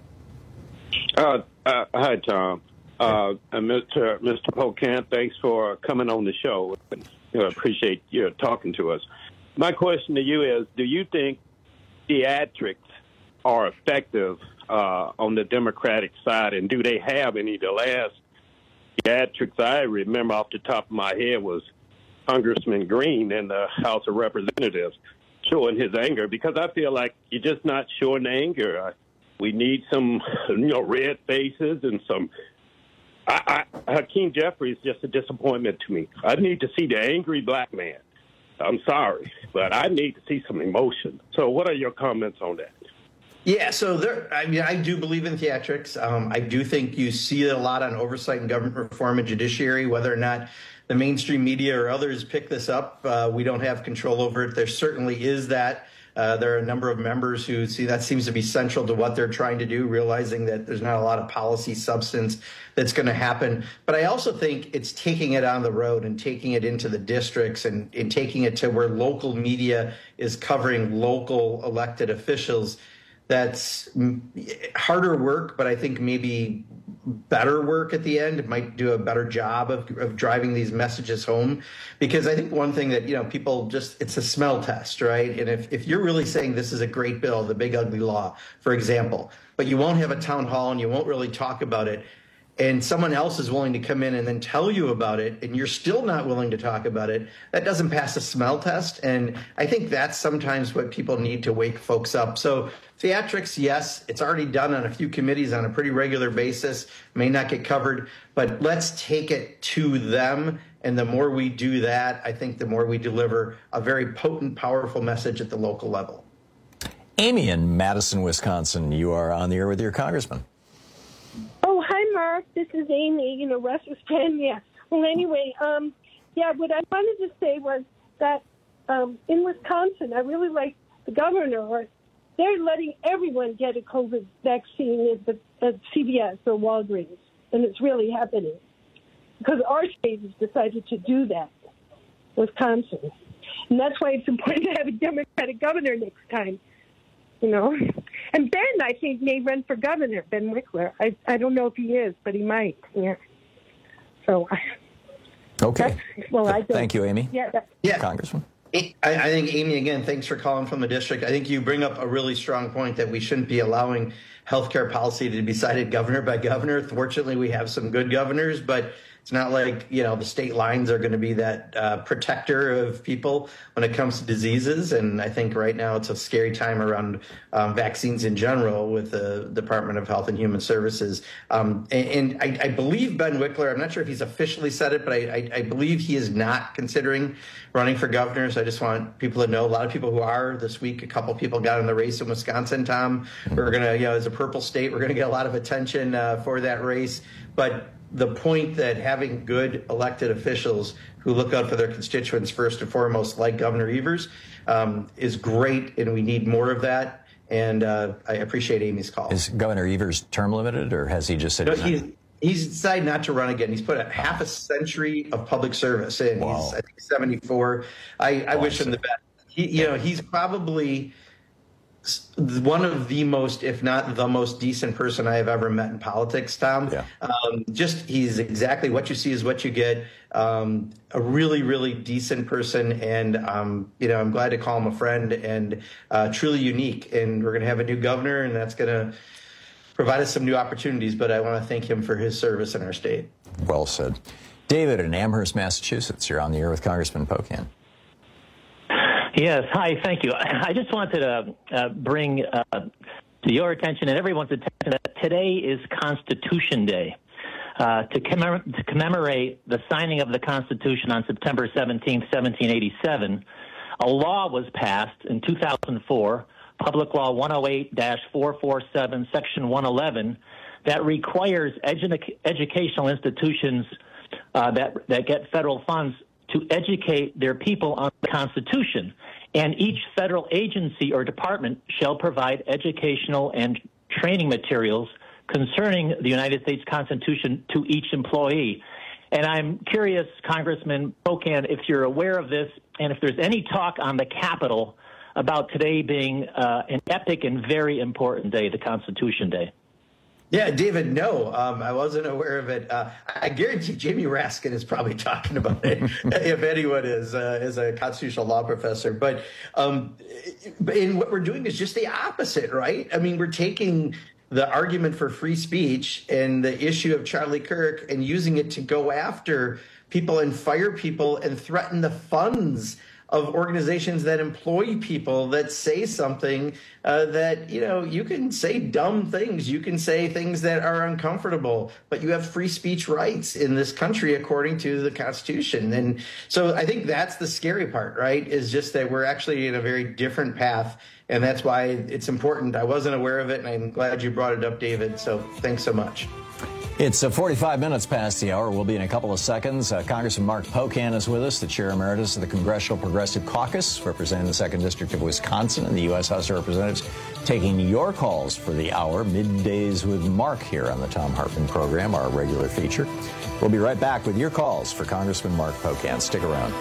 Uh, uh, hi, Tom. Uh, and Mister Mister Pocan, thanks for coming on the show. You know, appreciate you talking to us. My question to you is, do you think theatrics are effective uh, on the Democratic side, and do they have any? The last theatrics I remember off the top of my head was Congressman Green in the House of Representatives showing his anger, because I feel like you're just not showing the anger. I, we need some, you know, red faces and some. I, I, Hakeem Jeffrey is just a disappointment to me. I need to see the angry black man. I'm sorry, but I need to see some emotion. So, what are your comments on that? Yeah, so there, I mean, I do believe in theatrics. Um, I do think you see it a lot on oversight and government reform and judiciary, whether or not the mainstream media or others pick this up. Uh, we don't have control over it. There certainly is that. Uh, there are a number of members who see that seems to be central to what they're trying to do, realizing that there's not a lot of policy substance that's going to happen. But I also think it's taking it on the road and taking it into the districts and, and taking it to where local media is covering local elected officials. That's harder work, but I think maybe better work at the end. It might do a better job of, of driving these messages home, because I think one thing that, you know, people just, it's a smell test, right? And if, if you're really saying this is a great bill, the big ugly law, for example, but you won't have a town hall and you won't really talk about it, and someone else is willing to come in and then tell you about it, and you're still not willing to talk about it, that doesn't pass a smell test. And I think that's sometimes what people need to wake folks up. So theatrics, yes, it's already done on a few committees on a pretty regular basis, may not get covered, but let's take it to them. And the more we do that, I think the more we deliver a very potent, powerful message at the local level. Amy in Madison, Wisconsin, you are on the air with your congressman. Oh, hi, Mark. This is Amy, you know, Russ's friend. Yeah. Well, anyway, um, yeah, what I wanted to say was that um, in Wisconsin, I really like the governor. They're letting everyone get a COVID vaccine at, the, at C V S or Walgreens, and it's really happening because our state has decided to do that, Wisconsin. And that's why it's important to have a Democratic governor next time, you know. And Ben, I think, may run for governor, Ben Wickler. I I don't know if he is, but he might. Yeah. So. Okay. Well, I don't. Thank you, Amy. Yeah. That, yeah. Congressman. I, I think, Amy, again, thanks for calling from the district. I think you bring up a really strong point that we shouldn't be allowing healthcare policy to be decided governor by governor. Fortunately, we have some good governors, but it's not like, you know, the state lines are going to be that uh, protector of people when it comes to diseases. And I think right now it's a scary time around um, vaccines in general with the Department of Health and Human Services. Um, and and I, I believe Ben Wickler, I'm not sure if he's officially said it, but I, I, I believe he is not considering running for governor. So I just want people to know, a lot of people who are this week, a couple people got in the race in Wisconsin, Tom. We're going to, you know, as a purple state, we're going to get a lot of attention uh, for that race. But the point that having good elected officials who look out for their constituents first and foremost, like Governor Evers, um, is great, and we need more of that. And uh, I appreciate Amy's call. Is Governor Evers term limited, or has he just said no, he's, he's decided not to run again? He's put a half a century of public service in. Wow. He's, I think, seventy-four. I, I wish him the best. He, you know, he's probably one of the most, if not the most decent person I have ever met in politics, Tom. Yeah. Um, just he's exactly what you see is what you get. Um, a really, really decent person. And, um, you know, I'm glad to call him a friend and uh, truly unique. And we're going to have a new governor, and that's going to provide us some new opportunities. But I want to thank him for his service in our state. Well said. David in Amherst, Massachusetts. You're on the air with Congressman Pocan. Yes. Hi. Thank you. I just wanted to uh, bring uh, to your attention and everyone's attention that today is Constitution Day. Uh, to, commemor- to commemorate the signing of the Constitution on September seventeenth, seventeen eighty-seven, a law was passed in two thousand four, Public Law one oh eight dash four forty-seven, Section one eleven, that requires edu- educational institutions uh, that, that get federal funds to educate their people on the Constitution. And each federal agency or department shall provide educational and training materials concerning the United States Constitution to each employee. And I'm curious, Congressman Pocan, if you're aware of this, and if there's any talk on the Capitol about today being uh, an epic and very important day, the Constitution Day. Yeah, David, no, um, I wasn't aware of it. Uh, I guarantee Jamie Raskin is probably talking about it, if anyone is, uh, as a constitutional law professor. But um, in what we're doing is just the opposite, right? I mean, we're taking the argument for free speech and the issue of Charlie Kirk and using it to go after people and fire people and threaten the funds of organizations that employ people that say something uh, that, you know, you can say dumb things. You can say things that are uncomfortable, but you have free speech rights in this country according to the Constitution. And so I think that's the scary part, right, is just that we're actually in a very different path. And that's why it's important. I wasn't aware of it, and I'm glad you brought it up, David. So thanks so much. It's uh, forty-five minutes past the hour. We'll be in a couple of seconds. Uh, Congressman Mark Pocan is with us, the chair emeritus of the Congressional Progressive Caucus, representing the second District of Wisconsin in the U S House of Representatives, taking your calls for the hour. Middays with Mark here on the Thom Hartmann program, our regular feature. We'll be right back with your calls for Congressman Mark Pocan. Stick around.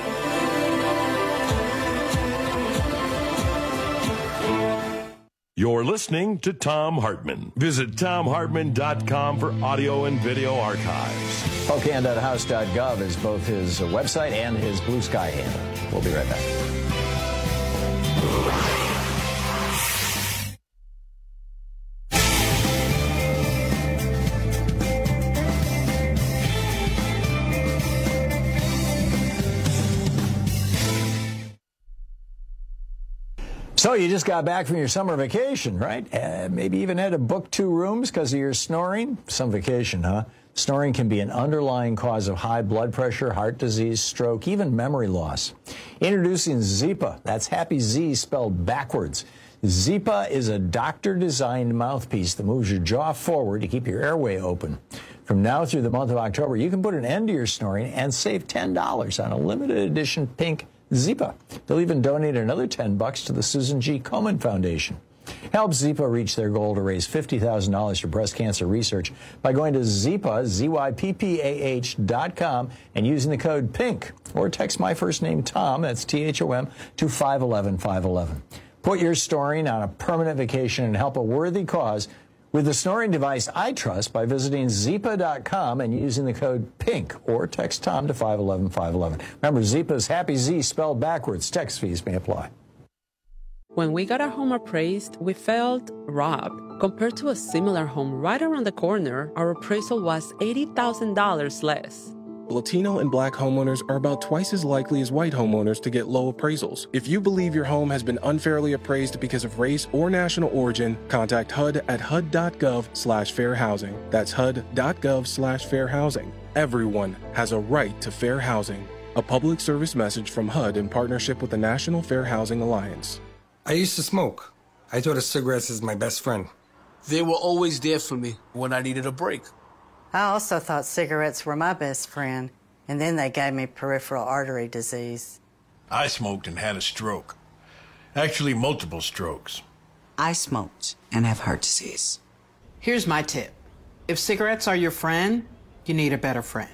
You're listening to Thom Hartmann. Visit thom hartmann dot com for audio and video archives. Pocan dot house dot gov is both his website and his Blue Sky handle. We'll be right back. So you just got back from your summer vacation, right? Uh, maybe even had to book two rooms because of your snoring. Some vacation, huh? Snoring can be an underlying cause of high blood pressure, heart disease, stroke, even memory loss. Introducing Zypa. That's Happy Z spelled backwards. Zypa is a doctor-designed mouthpiece that moves your jaw forward to keep your airway open. From now through the month of October, you can put an end to your snoring and save ten dollars on a limited edition pink Zypa. They'll even donate another ten bucks to the Susan G. Komen Foundation. Help Zypa reach their goal to raise fifty thousand dollars for breast cancer research by going to Zypa, Z Y P P A H dot com and using the code PINK. Or text my first name, Tom, that's T H O M, to five one one five one one. Put your snoring on a permanent vacation and help a worthy cause with the snoring device I trust by visiting Zypa dot com and using the code PINK or text Tom to five one one five one one. Remember, Zypa's Happy Z spelled backwards. Text fees may apply. When we got our home appraised, we felt robbed. Compared to a similar home right around the corner, our appraisal was eighty thousand dollars less. Latino and black homeowners are about twice as likely as white homeowners to get low appraisals. If you believe your home has been unfairly appraised because of race or national origin, contact H U D at H U D dot gov slash fair housing. That's H U D dot gov slash fair housing. Everyone has a right to fair housing. A public service message from H U D in partnership with the National Fair Housing Alliance. I used to smoke. I thought of cigarettes as my best friend. They were always there for me when I needed a break. I also thought cigarettes were my best friend, and then they gave me peripheral artery disease. I smoked and had a stroke. Actually, multiple strokes. I smoked and have heart disease. Here's my tip. If cigarettes are your friend, you need a better friend.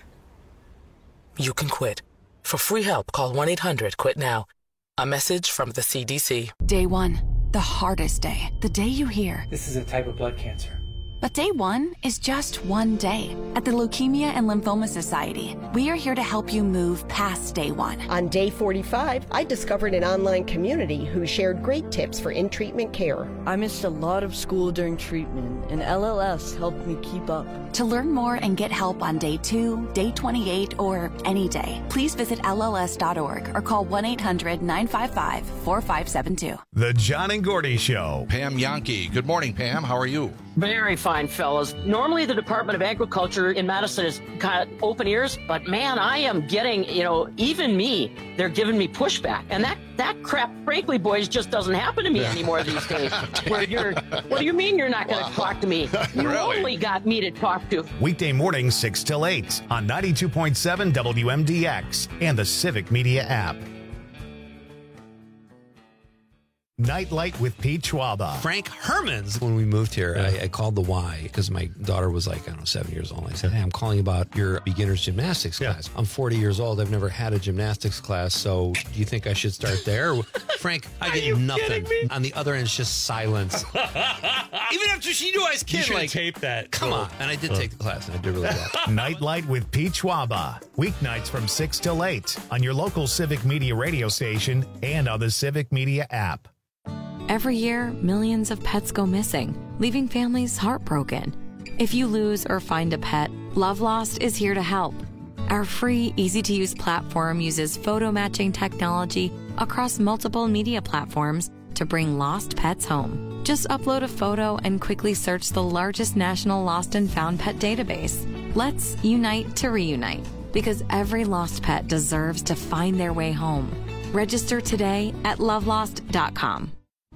You can quit. For free help, call one eight hundred quit now. A message from the C D C. Day one, the hardest day. The day you hear, this is a type of blood cancer. But day one is just one day. At the Leukemia and Lymphoma Society, we are here to help you move past day one. On day forty-five, I discovered an online community who shared great tips for in-treatment care. I missed a lot of school during treatment, and L L S helped me keep up. To learn more and get help on day two, day twenty-eight, or any day, please visit L L S dot org or call one eight hundred nine five five four five seven two. The John and Gordy Show. Pam Yankee. Good morning, Pam. How are you? Very fine, fellas. Normally, the Department of Agriculture in Madison is kind of open ears, but man, I am getting, you know, even me, they're giving me pushback. And that, that crap, frankly, boys, just doesn't happen to me anymore these days. Where you're, what do you mean you're not going to talk to me? You really? Only got me to talk to. Weekday mornings, six till eight on ninety-two point seven W M D X and the Civic Media app. Nightlight with Pete Schwaba. Frank Hermans. When we moved here, yeah. I, I called the Y because my daughter was like, I don't know, seven years old. I said, hey, I'm calling about your beginner's gymnastics yeah. class. I'm forty years old. I've never had a gymnastics class, so do you think I should start there? Frank, I get nothing. On the other end, it's just silence. Even after she knew I was kidding. You should like, tape that. Come on. And I did take the class, and I did really well. Nightlight with Pete Schwaba. Weeknights from six till eight on your local Civic Media radio station and on the Civic Media app. Every year, millions of pets go missing, leaving families heartbroken. If you lose or find a pet, Love Lost is here to help. Our free, easy-to-use platform uses photo matching technology across multiple media platforms to bring lost pets home. Just upload a photo and quickly search the largest national lost and found pet database. Let's unite to reunite, because every lost pet deserves to find their way home. Register today at love lost dot com.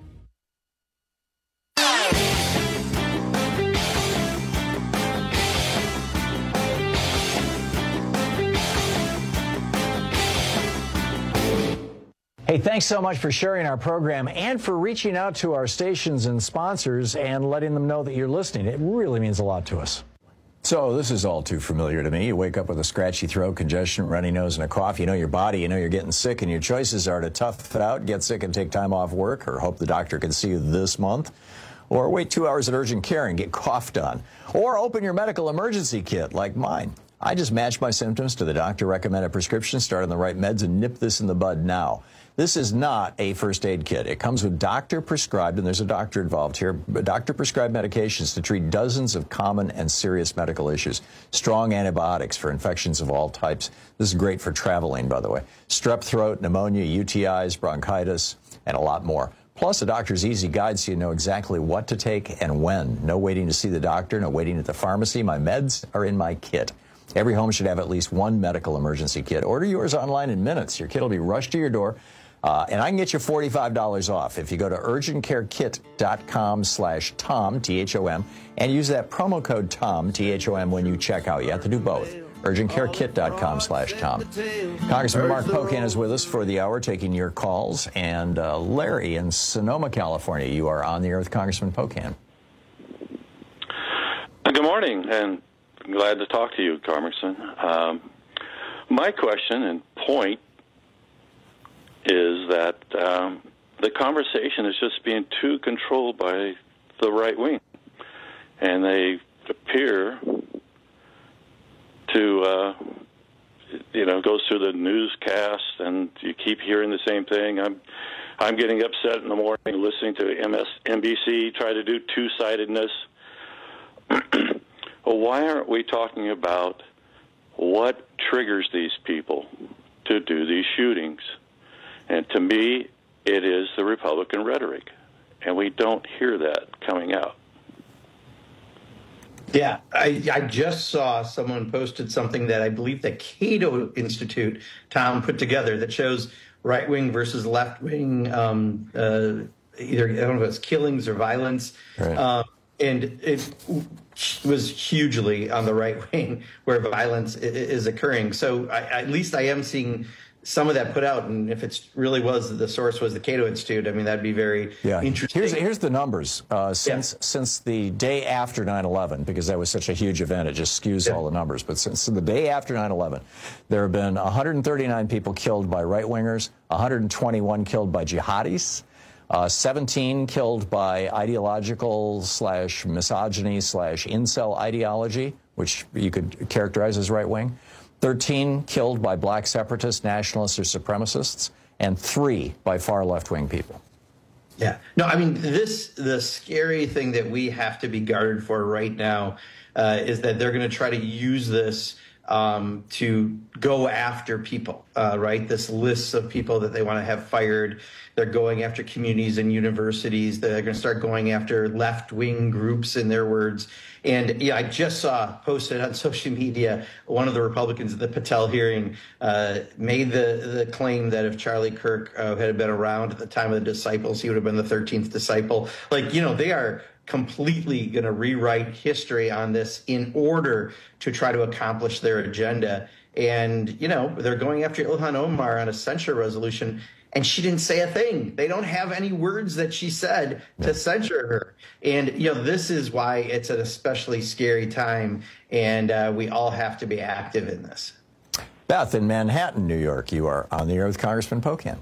Hey, thanks so much for sharing our program and for reaching out to our stations and sponsors and letting them know that you're listening. It really means a lot to us. So this is all too familiar to me. You wake up with a scratchy throat, congestion, runny nose, and a cough. You know your body, you know you're getting sick, and your choices are to tough it out, get sick and take time off work, or hope the doctor can see you this month, or wait two hours at urgent care and get coughed on, or open your medical emergency kit like mine. I just match my symptoms to the doctor-recommended prescription, start on the right meds, and nip this in the bud now. This is not a first aid kit. It comes with doctor-prescribed, and there's a doctor involved here, doctor-prescribed medications to treat dozens of common and serious medical issues. Strong antibiotics for infections of all types. This is great for traveling, by the way. Strep throat, pneumonia, U T Is, bronchitis, and a lot more. Plus, a doctor's easy guide so you know exactly what to take and when. No waiting to see the doctor, no waiting at the pharmacy. My meds are in my kit. Every home should have at least one medical emergency kit. Order yours online in minutes. Your kit will be rushed to your door. Uh, and I can get you forty-five dollars off if you go to urgent care kit dot com slash Tom, T H O M, and use that promo code Tom, T H O M, when you check out. You have to do both. urgent care kit dot com slash Tom. Congressman Mark Pocan is with us for the hour, taking your calls. And uh, Larry in Sonoma, California, you are on the air with Congressman Pocan. Good morning, and I'm glad to talk to you, Congressman. Um, my question and point is that um, the conversation is just being too controlled by the right wing, and they appear to, uh, you know, goes through the newscast, and you keep hearing the same thing. I'm, I'm getting upset in the morning listening to M S N B C try to do two-sidedness. Well, why aren't we talking about what triggers these people to do these shootings? And to me, it is the Republican rhetoric, and we don't hear that coming out. Yeah, I, I just saw someone posted something that I believe the Cato Institute, Tom, put together that shows right-wing versus left-wing, um, uh, either, I don't know if it's killings or violence. Right. Um, and it was hugely on the right wing where violence is occurring. So I, at least I am seeing some of that put out, and if it really was, the source was the Cato Institute, I mean, that'd be very yeah. interesting. Here's, here's the numbers. Uh, since yeah. since the day after nine eleven, because that was such a huge event, it just skews yeah. all the numbers. But since the day after nine eleven, there have been one hundred thirty-nine people killed by right-wingers, one hundred twenty-one killed by jihadis, uh, seventeen killed by ideological slash misogyny slash incel ideology, which you could characterize as right-wing, thirteen killed by black separatists, nationalists, or supremacists, and three by far left-wing people. Yeah. No, I mean, this, the scary thing that we have to be guarded for right now uh, is that they're going to try to use this um, to go after people, uh, right? This list of people that they want to have fired. They're going after communities and universities. They're going to start going after left-wing groups, in their words. And yeah, I just saw posted on social media, one of the Republicans at the Patel hearing uh, made the, the claim that if Charlie Kirk uh, had been around at the time of the disciples, he would have been the thirteenth disciple. Like, you know, they are completely going to rewrite history on this in order to try to accomplish their agenda. And, you know, they're going after Ilhan Omar on a censure resolution and she didn't say a thing. They don't have any words that she said to censure her. And, you know, this is why it's an especially scary time, and uh, we all have to be active in this. Beth, in Manhattan, New York, you are on the air with Congressman Pocan.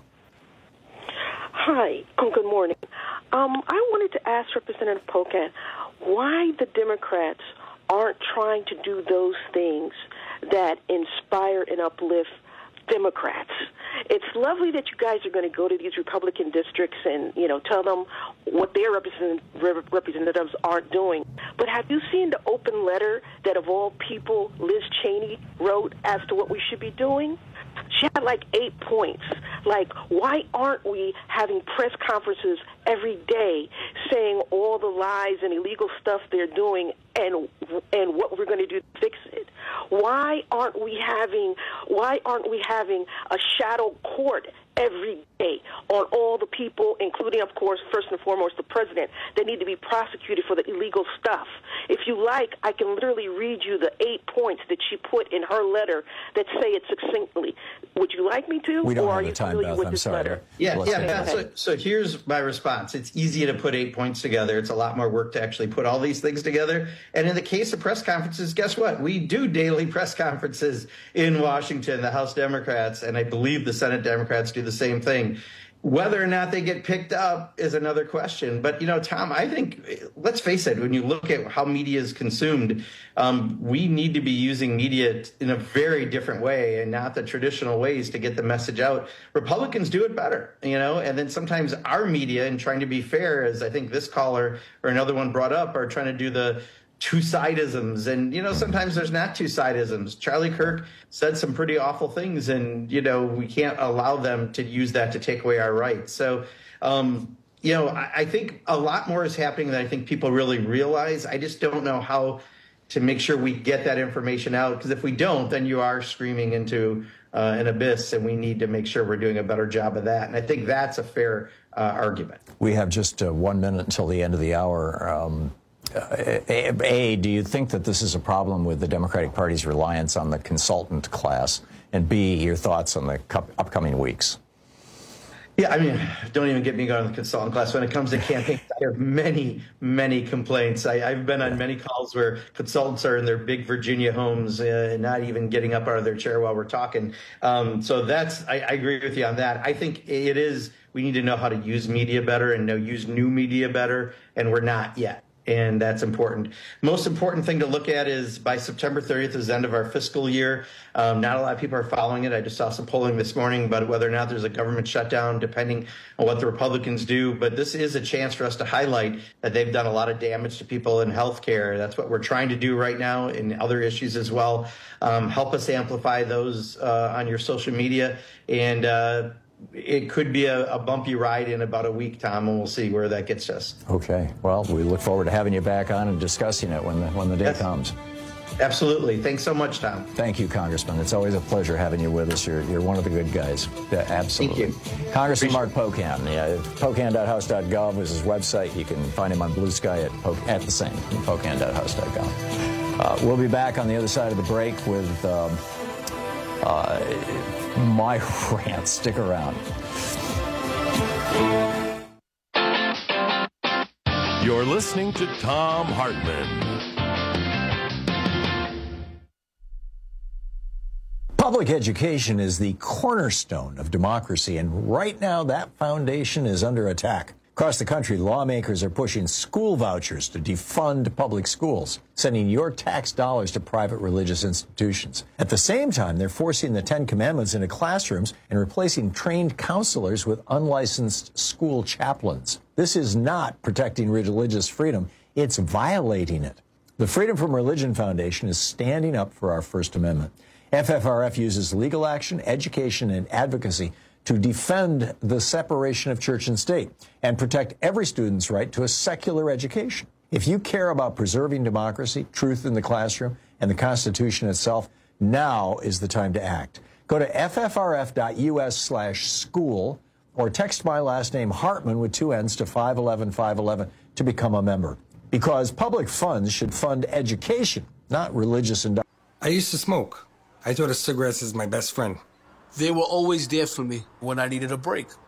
Hi, um, good morning. Um, I wanted to ask Representative Pocan why the Democrats aren't trying to do those things that inspire and uplift Democrats. It's lovely that you guys are going to go to these Republican districts and, you know, tell them what their represent, representatives aren't doing. But have you seen the open letter that, of all people, Liz Cheney wrote as to what we should be doing? She had like eight points. Like, why aren't we having press conferences every day saying all the lies and illegal stuff they're doing and and what we're going to do to fix it? Why aren't we having why aren't we having a shadow court every day on all the people, including, of course, first and foremost, the president, that need to be prosecuted for the illegal stuff? If you like, I can literally read you the eight points that she put in her letter that say it succinctly. Would you like me to? We don't or have are the you time, familiar Beth. with I'm this sorry. letter? Yeah, Let's yeah. go. So, so here's my response. It's easy to put eight points together. It's a lot more work to actually put all these things together. And in the case of press conferences, guess what? We do daily press conferences in Washington, the House Democrats, and I believe the Senate Democrats do the same thing. Whether or not they get picked up is another question. But, you know, Tom, I think, let's face it, when you look at how media is consumed, um, we need to be using media in a very different way and not the traditional ways to get the message out. Republicans do it better, you know, and then sometimes our media, and trying to be fair, as I think this caller or another one brought up, are trying to do the two-sidisms. And, you know, sometimes there's not two-sidisms. Charlie Kirk said some pretty awful things, and, you know, we can't allow them to use that to take away our rights. So, um, you know, I, I think a lot more is happening than I think people really realize. I just don't know how to make sure we get that information out, because if we don't, then you are screaming into uh, an abyss, and we need to make sure we're doing a better job of that. And I think that's a fair uh, argument. We have just uh, one minute until the end of the hour. Um, Uh, A, A, do you think that this is a problem with the Democratic Party's reliance on the consultant class? And B, your thoughts on the cu- upcoming weeks? Yeah, I mean, don't even get me going on the consultant class. When it comes to campaigns, I have many, many complaints. I, I've been on many calls where consultants are in their big Virginia homes uh, and not even getting up out of their chair while we're talking. Um, so that's, I, I agree with you on that. I think it is, we need to know how to use media better and know use new media better, and we're not yet. And that's important. Most important thing to look at is by September thirtieth is the end of our fiscal year. Um, not a lot of people are following it. I just saw some polling this morning about whether or not there's a government shutdown, depending on what the Republicans do. But this is a chance for us to highlight that they've done a lot of damage to people in healthcare. That's what we're trying to do right now in other issues as well. Um, help us amplify those uh, on your social media. And uh, it could be a, a bumpy ride in about a week, Tom, and we'll see where that gets us. Okay. Well, we look forward to having you back on and discussing it when the, when the day yes. comes. Absolutely. Thanks so much, Tom. Thank you, Congressman. It's always a pleasure having you with us. You're, you're one of the good guys. Yeah, absolutely. Thank you. Congressman Mark Pocan. Yeah, pocan dot house dot gov is his website. You can find him on Blue Sky at, po- at the same, pocan dot house dot gov. Uh, we'll be back on the other side of the break with um, uh, my rant. Stick around. You're listening to Thom Hartmann. Public education is the cornerstone of democracy, and right now that foundation is under attack. Across the country, lawmakers are pushing school vouchers to defund public schools, sending your tax dollars to private religious institutions. At the same time, they're forcing the Ten Commandments into classrooms and replacing trained counselors with unlicensed school chaplains. This is not protecting religious freedom, it's violating it. The Freedom from Religion Foundation is standing up for our First Amendment. F F R F uses legal action, education, and advocacy to defend the separation of church and state and protect every student's right to a secular education. If you care about preserving democracy, truth in the classroom, and the Constitution itself, now is the time to act. Go to F F R F dot U S slash school or text my last name Hartman with two N's to five one one five one one to become a member. Because public funds should fund education, not religious indoctrination. I used to smoke. I thought of cigarettes as my best friend. They were always there for me when I needed a break.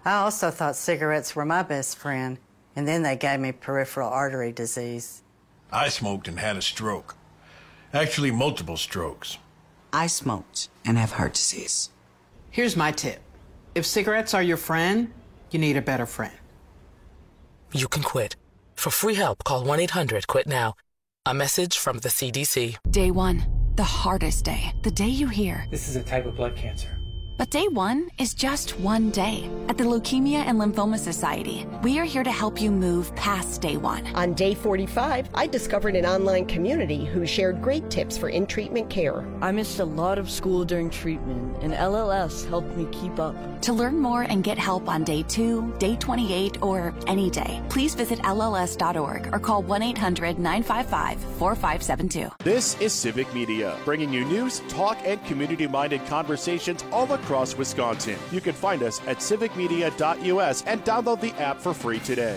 I also thought cigarettes were my best friend, and then they gave me peripheral artery disease. I smoked and had a stroke. Actually, multiple strokes. I smoked and have heart disease. Here's my tip. If cigarettes are your friend, you need a better friend. You can quit. For free help, call one eight hundred quit now. A message from the C D C. Day one, the hardest day. The day you hear, this is a type of blood cancer. But day one is just one day. At the Leukemia and Lymphoma Society, we are here to help you move past day one. On day forty-five, I discovered an online community who shared great tips for in-treatment care. I missed a lot of school during treatment, and L L S helped me keep up. To learn more and get help on day two, day twenty-eight, or any day, please visit L L S dot org or call one eight hundred nine five five four five seven two. This is Civic Media, bringing you news, talk, and community-minded conversations all across Wisconsin. You can find us at civic media dot U S and download the app for free today.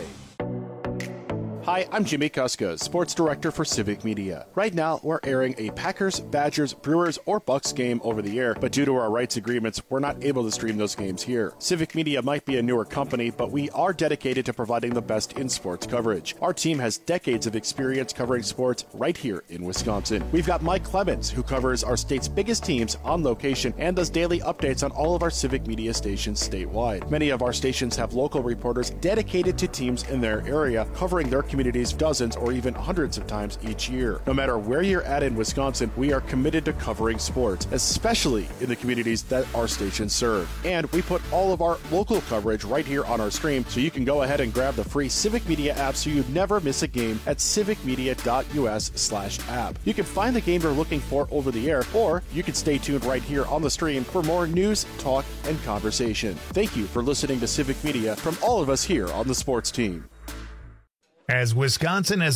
Hi, I'm Jimmy Kuska, Sports Director for Civic Media. Right now, we're airing a Packers, Badgers, Brewers, or Bucks game over the air, but due to our rights agreements, we're not able to stream those games here. Civic Media might be a newer company, but we are dedicated to providing the best in sports coverage. Our team has decades of experience covering sports right here in Wisconsin. We've got Mike Clemens, who covers our state's biggest teams on location and does daily updates on all of our Civic Media stations statewide. Many of our stations have local reporters dedicated to teams in their area, covering their communities dozens or even hundreds of times each year. No matter where you're at in Wisconsin, we are committed to covering sports, especially in the communities that our stations serve. And we put all of our local coverage right here on our stream, so you can go ahead and grab the free Civic Media app so you never miss a game at civic media dot U S slash app. You can find the game you're looking for over the air, or you can stay tuned right here on the stream for more news, talk, and conversation. Thank you for listening to Civic Media from all of us here on the sports team. As Wisconsin has